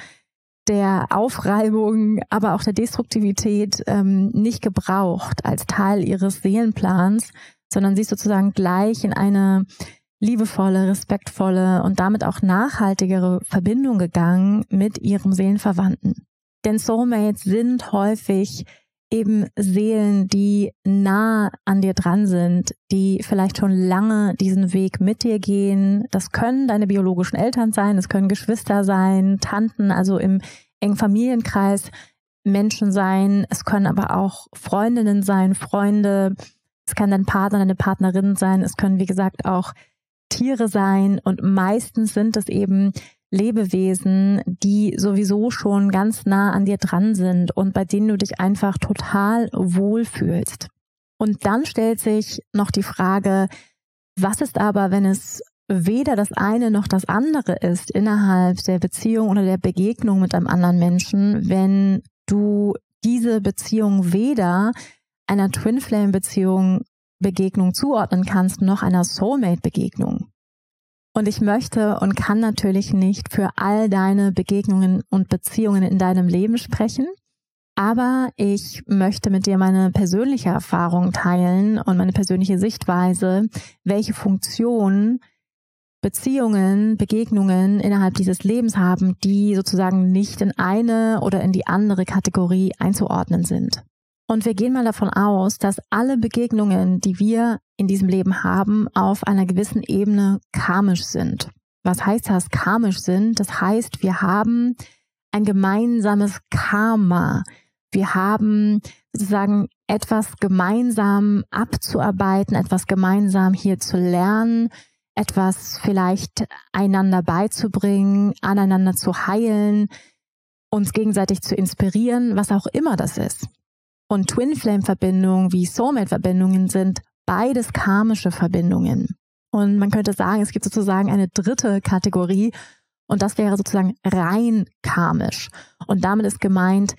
der Aufreibung, aber auch der Destruktivität ähm, nicht gebraucht als Teil ihres Seelenplans, sondern sie ist sozusagen gleich in eine liebevolle, respektvolle und damit auch nachhaltigere Verbindung gegangen mit ihrem Seelenverwandten. Denn Soulmates sind häufig eben Seelen, die nah an dir dran sind, die vielleicht schon lange diesen Weg mit dir gehen. Das können deine biologischen Eltern sein, das können Geschwister sein, Tanten, also im engen Familienkreis Menschen sein. Es können aber auch Freundinnen sein, Freunde. Es kann dein Partner, deine Partnerin sein. Es können, wie gesagt, auch Tiere sein. Und meistens sind es eben Lebewesen, die sowieso schon ganz nah an dir dran sind und bei denen du dich einfach total wohlfühlst. Und dann stellt sich noch die Frage, was ist aber, wenn es weder das eine noch das andere ist innerhalb der Beziehung oder der Begegnung mit einem anderen Menschen, wenn du diese Beziehung weder einer Twin-Flame-Beziehung Begegnung zuordnen kannst, noch einer Soulmate-Begegnung. Und ich möchte und kann natürlich nicht für all deine Begegnungen und Beziehungen in deinem Leben sprechen, aber ich möchte mit dir meine persönliche Erfahrung teilen und meine persönliche Sichtweise, welche Funktion Beziehungen, Begegnungen innerhalb dieses Lebens haben, die sozusagen nicht in eine oder in die andere Kategorie einzuordnen sind. Und wir gehen mal davon aus, dass alle Begegnungen, die wir in diesem Leben haben, auf einer gewissen Ebene karmisch sind. Was heißt das, karmisch sind? Das heißt, wir haben ein gemeinsames Karma. Wir haben sozusagen etwas gemeinsam abzuarbeiten, etwas gemeinsam hier zu lernen, etwas vielleicht einander beizubringen, aneinander zu heilen, uns gegenseitig zu inspirieren, was auch immer das ist. Und Twin-Flame-Verbindungen wie Soulmate-Verbindungen sind beides karmische Verbindungen. Und man könnte sagen, es gibt sozusagen eine dritte Kategorie und das wäre sozusagen rein karmisch. Und damit ist gemeint,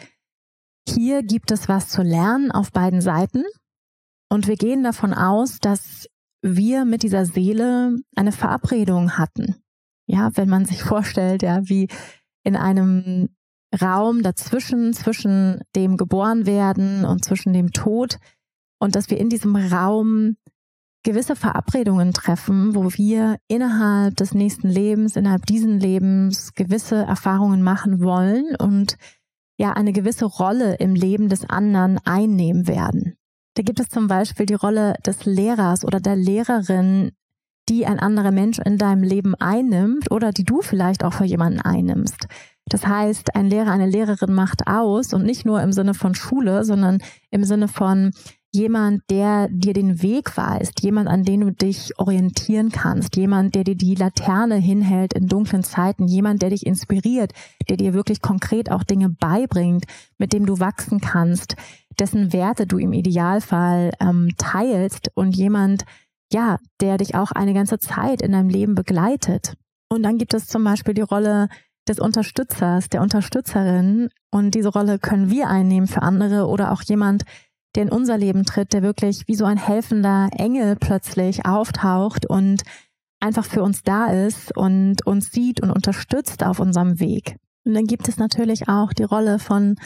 hier gibt es was zu lernen auf beiden Seiten und wir gehen davon aus, dass wir mit dieser Seele eine Verabredung hatten. Ja, wenn man sich vorstellt, ja, wie in einem Raum dazwischen, zwischen dem Geborenwerden und zwischen dem Tod und dass wir in diesem Raum gewisse Verabredungen treffen, wo wir innerhalb des nächsten Lebens, innerhalb diesen Lebens gewisse Erfahrungen machen wollen und ja eine gewisse Rolle im Leben des anderen einnehmen werden. Da gibt es zum Beispiel die Rolle des Lehrers oder der Lehrerin, die ein anderer Mensch in deinem Leben einnimmt oder die du vielleicht auch für jemanden einnimmst. Das heißt, ein Lehrer, eine Lehrerin macht aus und nicht nur im Sinne von Schule, sondern im Sinne von jemand, der dir den Weg weist, jemand, an den du dich orientieren kannst, jemand, der dir die Laterne hinhält in dunklen Zeiten, jemand, der dich inspiriert, der dir wirklich konkret auch Dinge beibringt, mit dem du wachsen kannst, dessen Werte du im Idealfall ähm, teilst und jemand, ja, der dich auch eine ganze Zeit in deinem Leben begleitet. Und dann gibt es zum Beispiel die Rolle des Unterstützers, der Unterstützerin und diese Rolle können wir einnehmen für andere oder auch jemand, der in unser Leben tritt, der wirklich wie so ein helfender Engel plötzlich auftaucht und einfach für uns da ist und uns sieht und unterstützt auf unserem Weg. Und dann gibt es natürlich auch die Rolle von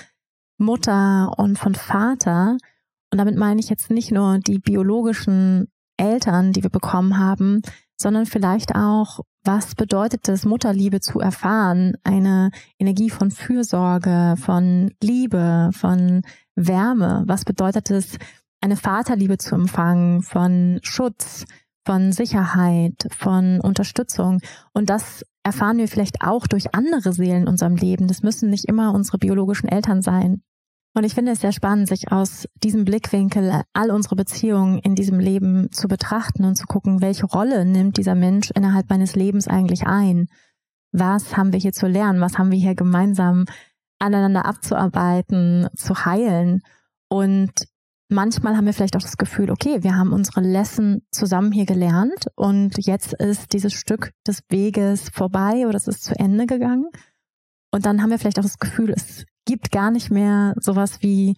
Mutter und von Vater und damit meine ich jetzt nicht nur die biologischen Eltern, die wir bekommen haben, sondern vielleicht auch, Was bedeutet es, Mutterliebe zu erfahren? Eine Energie von Fürsorge, von Liebe, von Wärme. Was bedeutet es, eine Vaterliebe zu empfangen, von Schutz, von Sicherheit, von Unterstützung? Und das erfahren wir vielleicht auch durch andere Seelen in unserem Leben. Das müssen nicht immer unsere biologischen Eltern sein. Und ich finde es sehr spannend, sich aus diesem Blickwinkel all unsere Beziehungen in diesem Leben zu betrachten und zu gucken, welche Rolle nimmt dieser Mensch innerhalb meines Lebens eigentlich ein? Was haben wir hier zu lernen? Was haben wir hier gemeinsam aneinander abzuarbeiten, zu heilen? Und manchmal haben wir vielleicht auch das Gefühl, okay, wir haben unsere Lesson zusammen hier gelernt und jetzt ist dieses Stück des Weges vorbei oder es ist zu Ende gegangen. Und dann haben wir vielleicht auch das Gefühl, es gibt gar nicht mehr sowas wie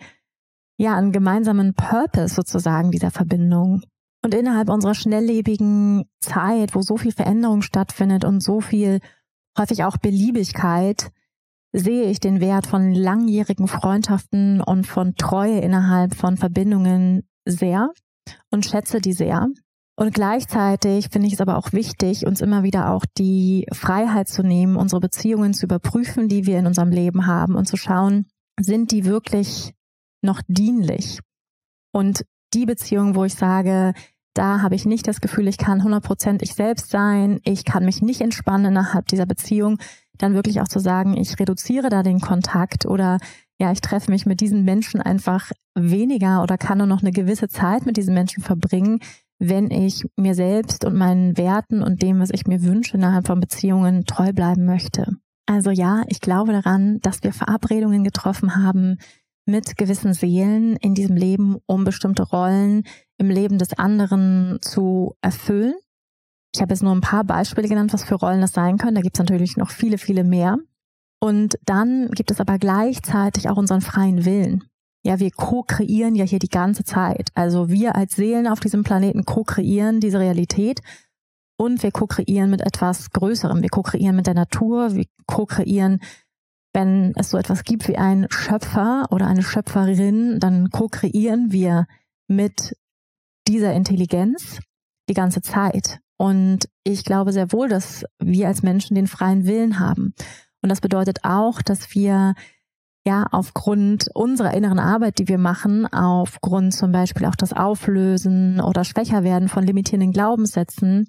ja einen gemeinsamen Purpose sozusagen dieser Verbindung. Und innerhalb unserer schnelllebigen Zeit, wo so viel Veränderung stattfindet und so viel häufig auch Beliebigkeit, sehe ich den Wert von langjährigen Freundschaften und von Treue innerhalb von Verbindungen sehr und schätze die sehr. Und gleichzeitig finde ich es aber auch wichtig, uns immer wieder auch die Freiheit zu nehmen, unsere Beziehungen zu überprüfen, die wir in unserem Leben haben und zu schauen, sind die wirklich noch dienlich? Und die Beziehung, wo ich sage, da habe ich nicht das Gefühl, ich kann hundert Prozent ich selbst sein, ich kann mich nicht entspannen innerhalb dieser Beziehung, dann wirklich auch zu sagen, ich reduziere da den Kontakt oder ja, ich treffe mich mit diesen Menschen einfach weniger oder kann nur noch eine gewisse Zeit mit diesen Menschen verbringen, wenn ich mir selbst und meinen Werten und dem, was ich mir wünsche, innerhalb von Beziehungen treu bleiben möchte. Also ja, ich glaube daran, dass wir Verabredungen getroffen haben mit gewissen Seelen in diesem Leben, um bestimmte Rollen im Leben des anderen zu erfüllen. Ich habe jetzt nur ein paar Beispiele genannt, was für Rollen das sein können. Da gibt es natürlich noch viele, viele mehr. Und dann gibt es aber gleichzeitig auch unseren freien Willen. Ja, wir ko-kreieren ja hier die ganze Zeit. Also wir als Seelen auf diesem Planeten ko-kreieren diese Realität und wir ko-kreieren mit etwas Größerem. Wir ko-kreieren mit der Natur, wir ko-kreieren, wenn es so etwas gibt wie einen Schöpfer oder eine Schöpferin, dann ko-kreieren wir mit dieser Intelligenz die ganze Zeit. Und ich glaube sehr wohl, dass wir als Menschen den freien Willen haben. Und das bedeutet auch, dass wir ja aufgrund unserer inneren Arbeit, die wir machen, aufgrund zum Beispiel auch das Auflösen oder Schwächerwerden von limitierenden Glaubenssätzen,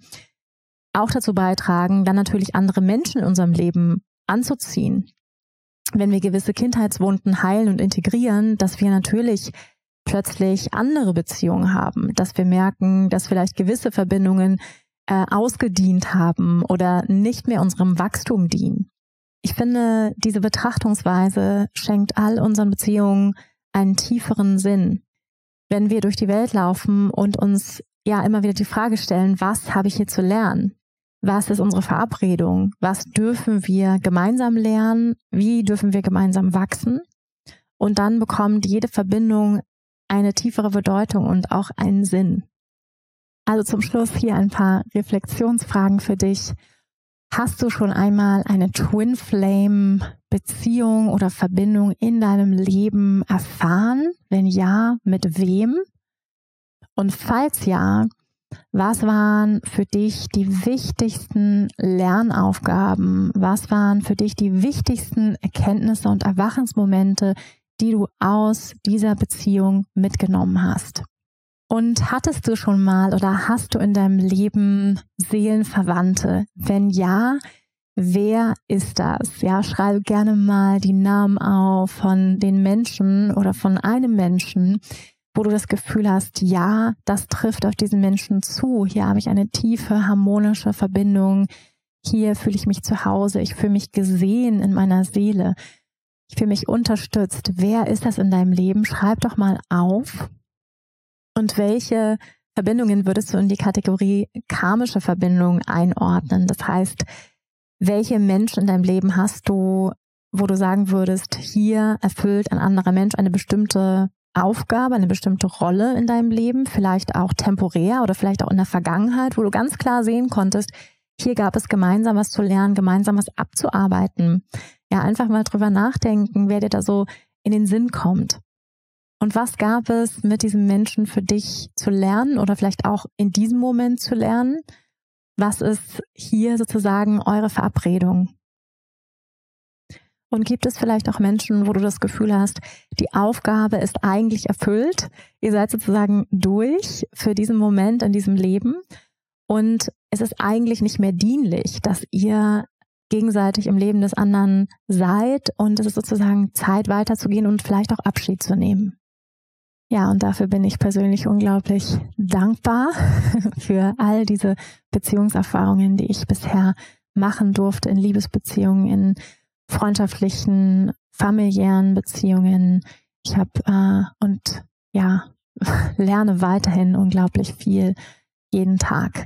auch dazu beitragen, dann natürlich andere Menschen in unserem Leben anzuziehen. Wenn wir gewisse Kindheitswunden heilen und integrieren, dass wir natürlich plötzlich andere Beziehungen haben, dass wir merken, dass vielleicht gewisse Verbindungen äh, ausgedient haben oder nicht mehr unserem Wachstum dienen. Ich finde, diese Betrachtungsweise schenkt all unseren Beziehungen einen tieferen Sinn. Wenn wir durch die Welt laufen und uns ja immer wieder die Frage stellen, was habe ich hier zu lernen? Was ist unsere Verabredung? Was dürfen wir gemeinsam lernen? Wie dürfen wir gemeinsam wachsen? Und dann bekommt jede Verbindung eine tiefere Bedeutung und auch einen Sinn. Also zum Schluss hier ein paar Reflexionsfragen für dich. Hast du schon einmal eine Twin Flame Beziehung oder Verbindung in deinem Leben erfahren? Wenn ja, mit wem? Und falls ja, was waren für dich die wichtigsten Lernaufgaben? Was waren für dich die wichtigsten Erkenntnisse und Erwachensmomente, die du aus dieser Beziehung mitgenommen hast? Und hattest du schon mal oder hast du in deinem Leben Seelenverwandte? Wenn ja, wer ist das? Ja, schreibe gerne mal die Namen auf von den Menschen oder von einem Menschen, wo du das Gefühl hast, ja, das trifft auf diesen Menschen zu. Hier habe ich eine tiefe, harmonische Verbindung. Hier fühle ich mich zu Hause. Ich fühle mich gesehen in meiner Seele. Ich fühle mich unterstützt. Wer ist das in deinem Leben? Schreib doch mal auf. Und welche Verbindungen würdest du in die Kategorie karmische Verbindung einordnen? Das heißt, welche Menschen in deinem Leben hast du, wo du sagen würdest, hier erfüllt ein anderer Mensch eine bestimmte Aufgabe, eine bestimmte Rolle in deinem Leben, vielleicht auch temporär oder vielleicht auch in der Vergangenheit, wo du ganz klar sehen konntest, hier gab es gemeinsam was zu lernen, gemeinsam was abzuarbeiten. Ja, einfach mal drüber nachdenken, wer dir da so in den Sinn kommt. Und was gab es mit diesem Menschen für dich zu lernen oder vielleicht auch in diesem Moment zu lernen? Was ist hier sozusagen eure Verabredung? Und gibt es vielleicht auch Menschen, wo du das Gefühl hast, die Aufgabe ist eigentlich erfüllt, ihr seid sozusagen durch für diesen Moment in diesem Leben und es ist eigentlich nicht mehr dienlich, dass ihr gegenseitig im Leben des anderen seid und es ist sozusagen Zeit weiterzugehen und vielleicht auch Abschied zu nehmen. Ja, und dafür bin ich persönlich unglaublich dankbar für all diese Beziehungserfahrungen, die ich bisher machen durfte in Liebesbeziehungen, in freundschaftlichen, familiären Beziehungen. Ich habe äh, und ja, lerne weiterhin unglaublich viel jeden Tag.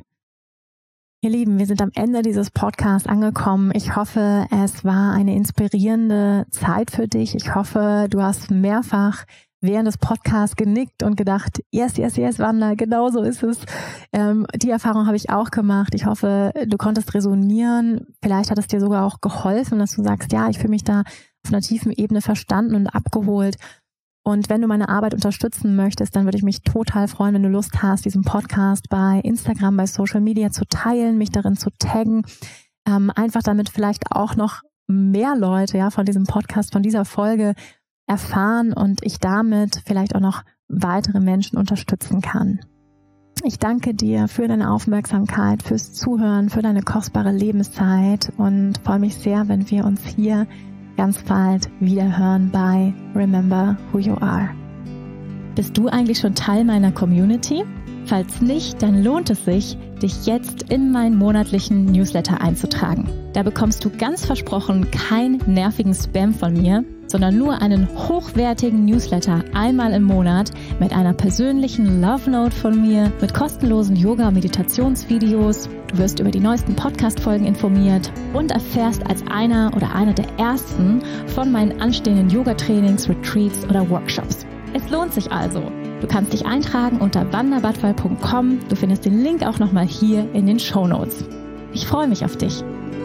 Ihr Lieben, wir sind am Ende dieses Podcasts angekommen. Ich hoffe, es war eine inspirierende Zeit für dich. Ich hoffe, du hast mehrfach während des Podcasts genickt und gedacht, yes, yes, yes, Wanda, genau so ist es. Ähm, die Erfahrung habe ich auch gemacht. Ich hoffe, du konntest resonieren. Vielleicht hat es dir sogar auch geholfen, dass du sagst, ja, ich fühle mich da auf einer tiefen Ebene verstanden und abgeholt. Und wenn du meine Arbeit unterstützen möchtest, dann würde ich mich total freuen, wenn du Lust hast, diesen Podcast bei Instagram, bei Social Media zu teilen, mich darin zu taggen. Ähm, einfach damit vielleicht auch noch mehr Leute ja von diesem Podcast, von dieser Folge erfahren und ich damit vielleicht auch noch weitere Menschen unterstützen kann. Ich danke dir für deine Aufmerksamkeit, fürs Zuhören, für deine kostbare Lebenszeit und freue mich sehr, wenn wir uns hier ganz bald wieder hören bei Remember Who You Are. Bist du eigentlich schon Teil meiner Community? Falls nicht, dann lohnt es sich, dich jetzt in meinen monatlichen Newsletter einzutragen. Da bekommst du ganz versprochen keinen nervigen Spam von mir, sondern nur einen hochwertigen Newsletter einmal im Monat mit einer persönlichen Love Note von mir, mit kostenlosen Yoga- und Meditationsvideos. Du wirst über die neuesten Podcast-Folgen informiert und erfährst als einer oder einer der ersten von meinen anstehenden Yoga-Trainings, Retreats oder Workshops. Es lohnt sich also. Du kannst dich eintragen unter wanda badwal punkt com. Du findest den Link auch nochmal hier in den Shownotes. Ich freue mich auf dich.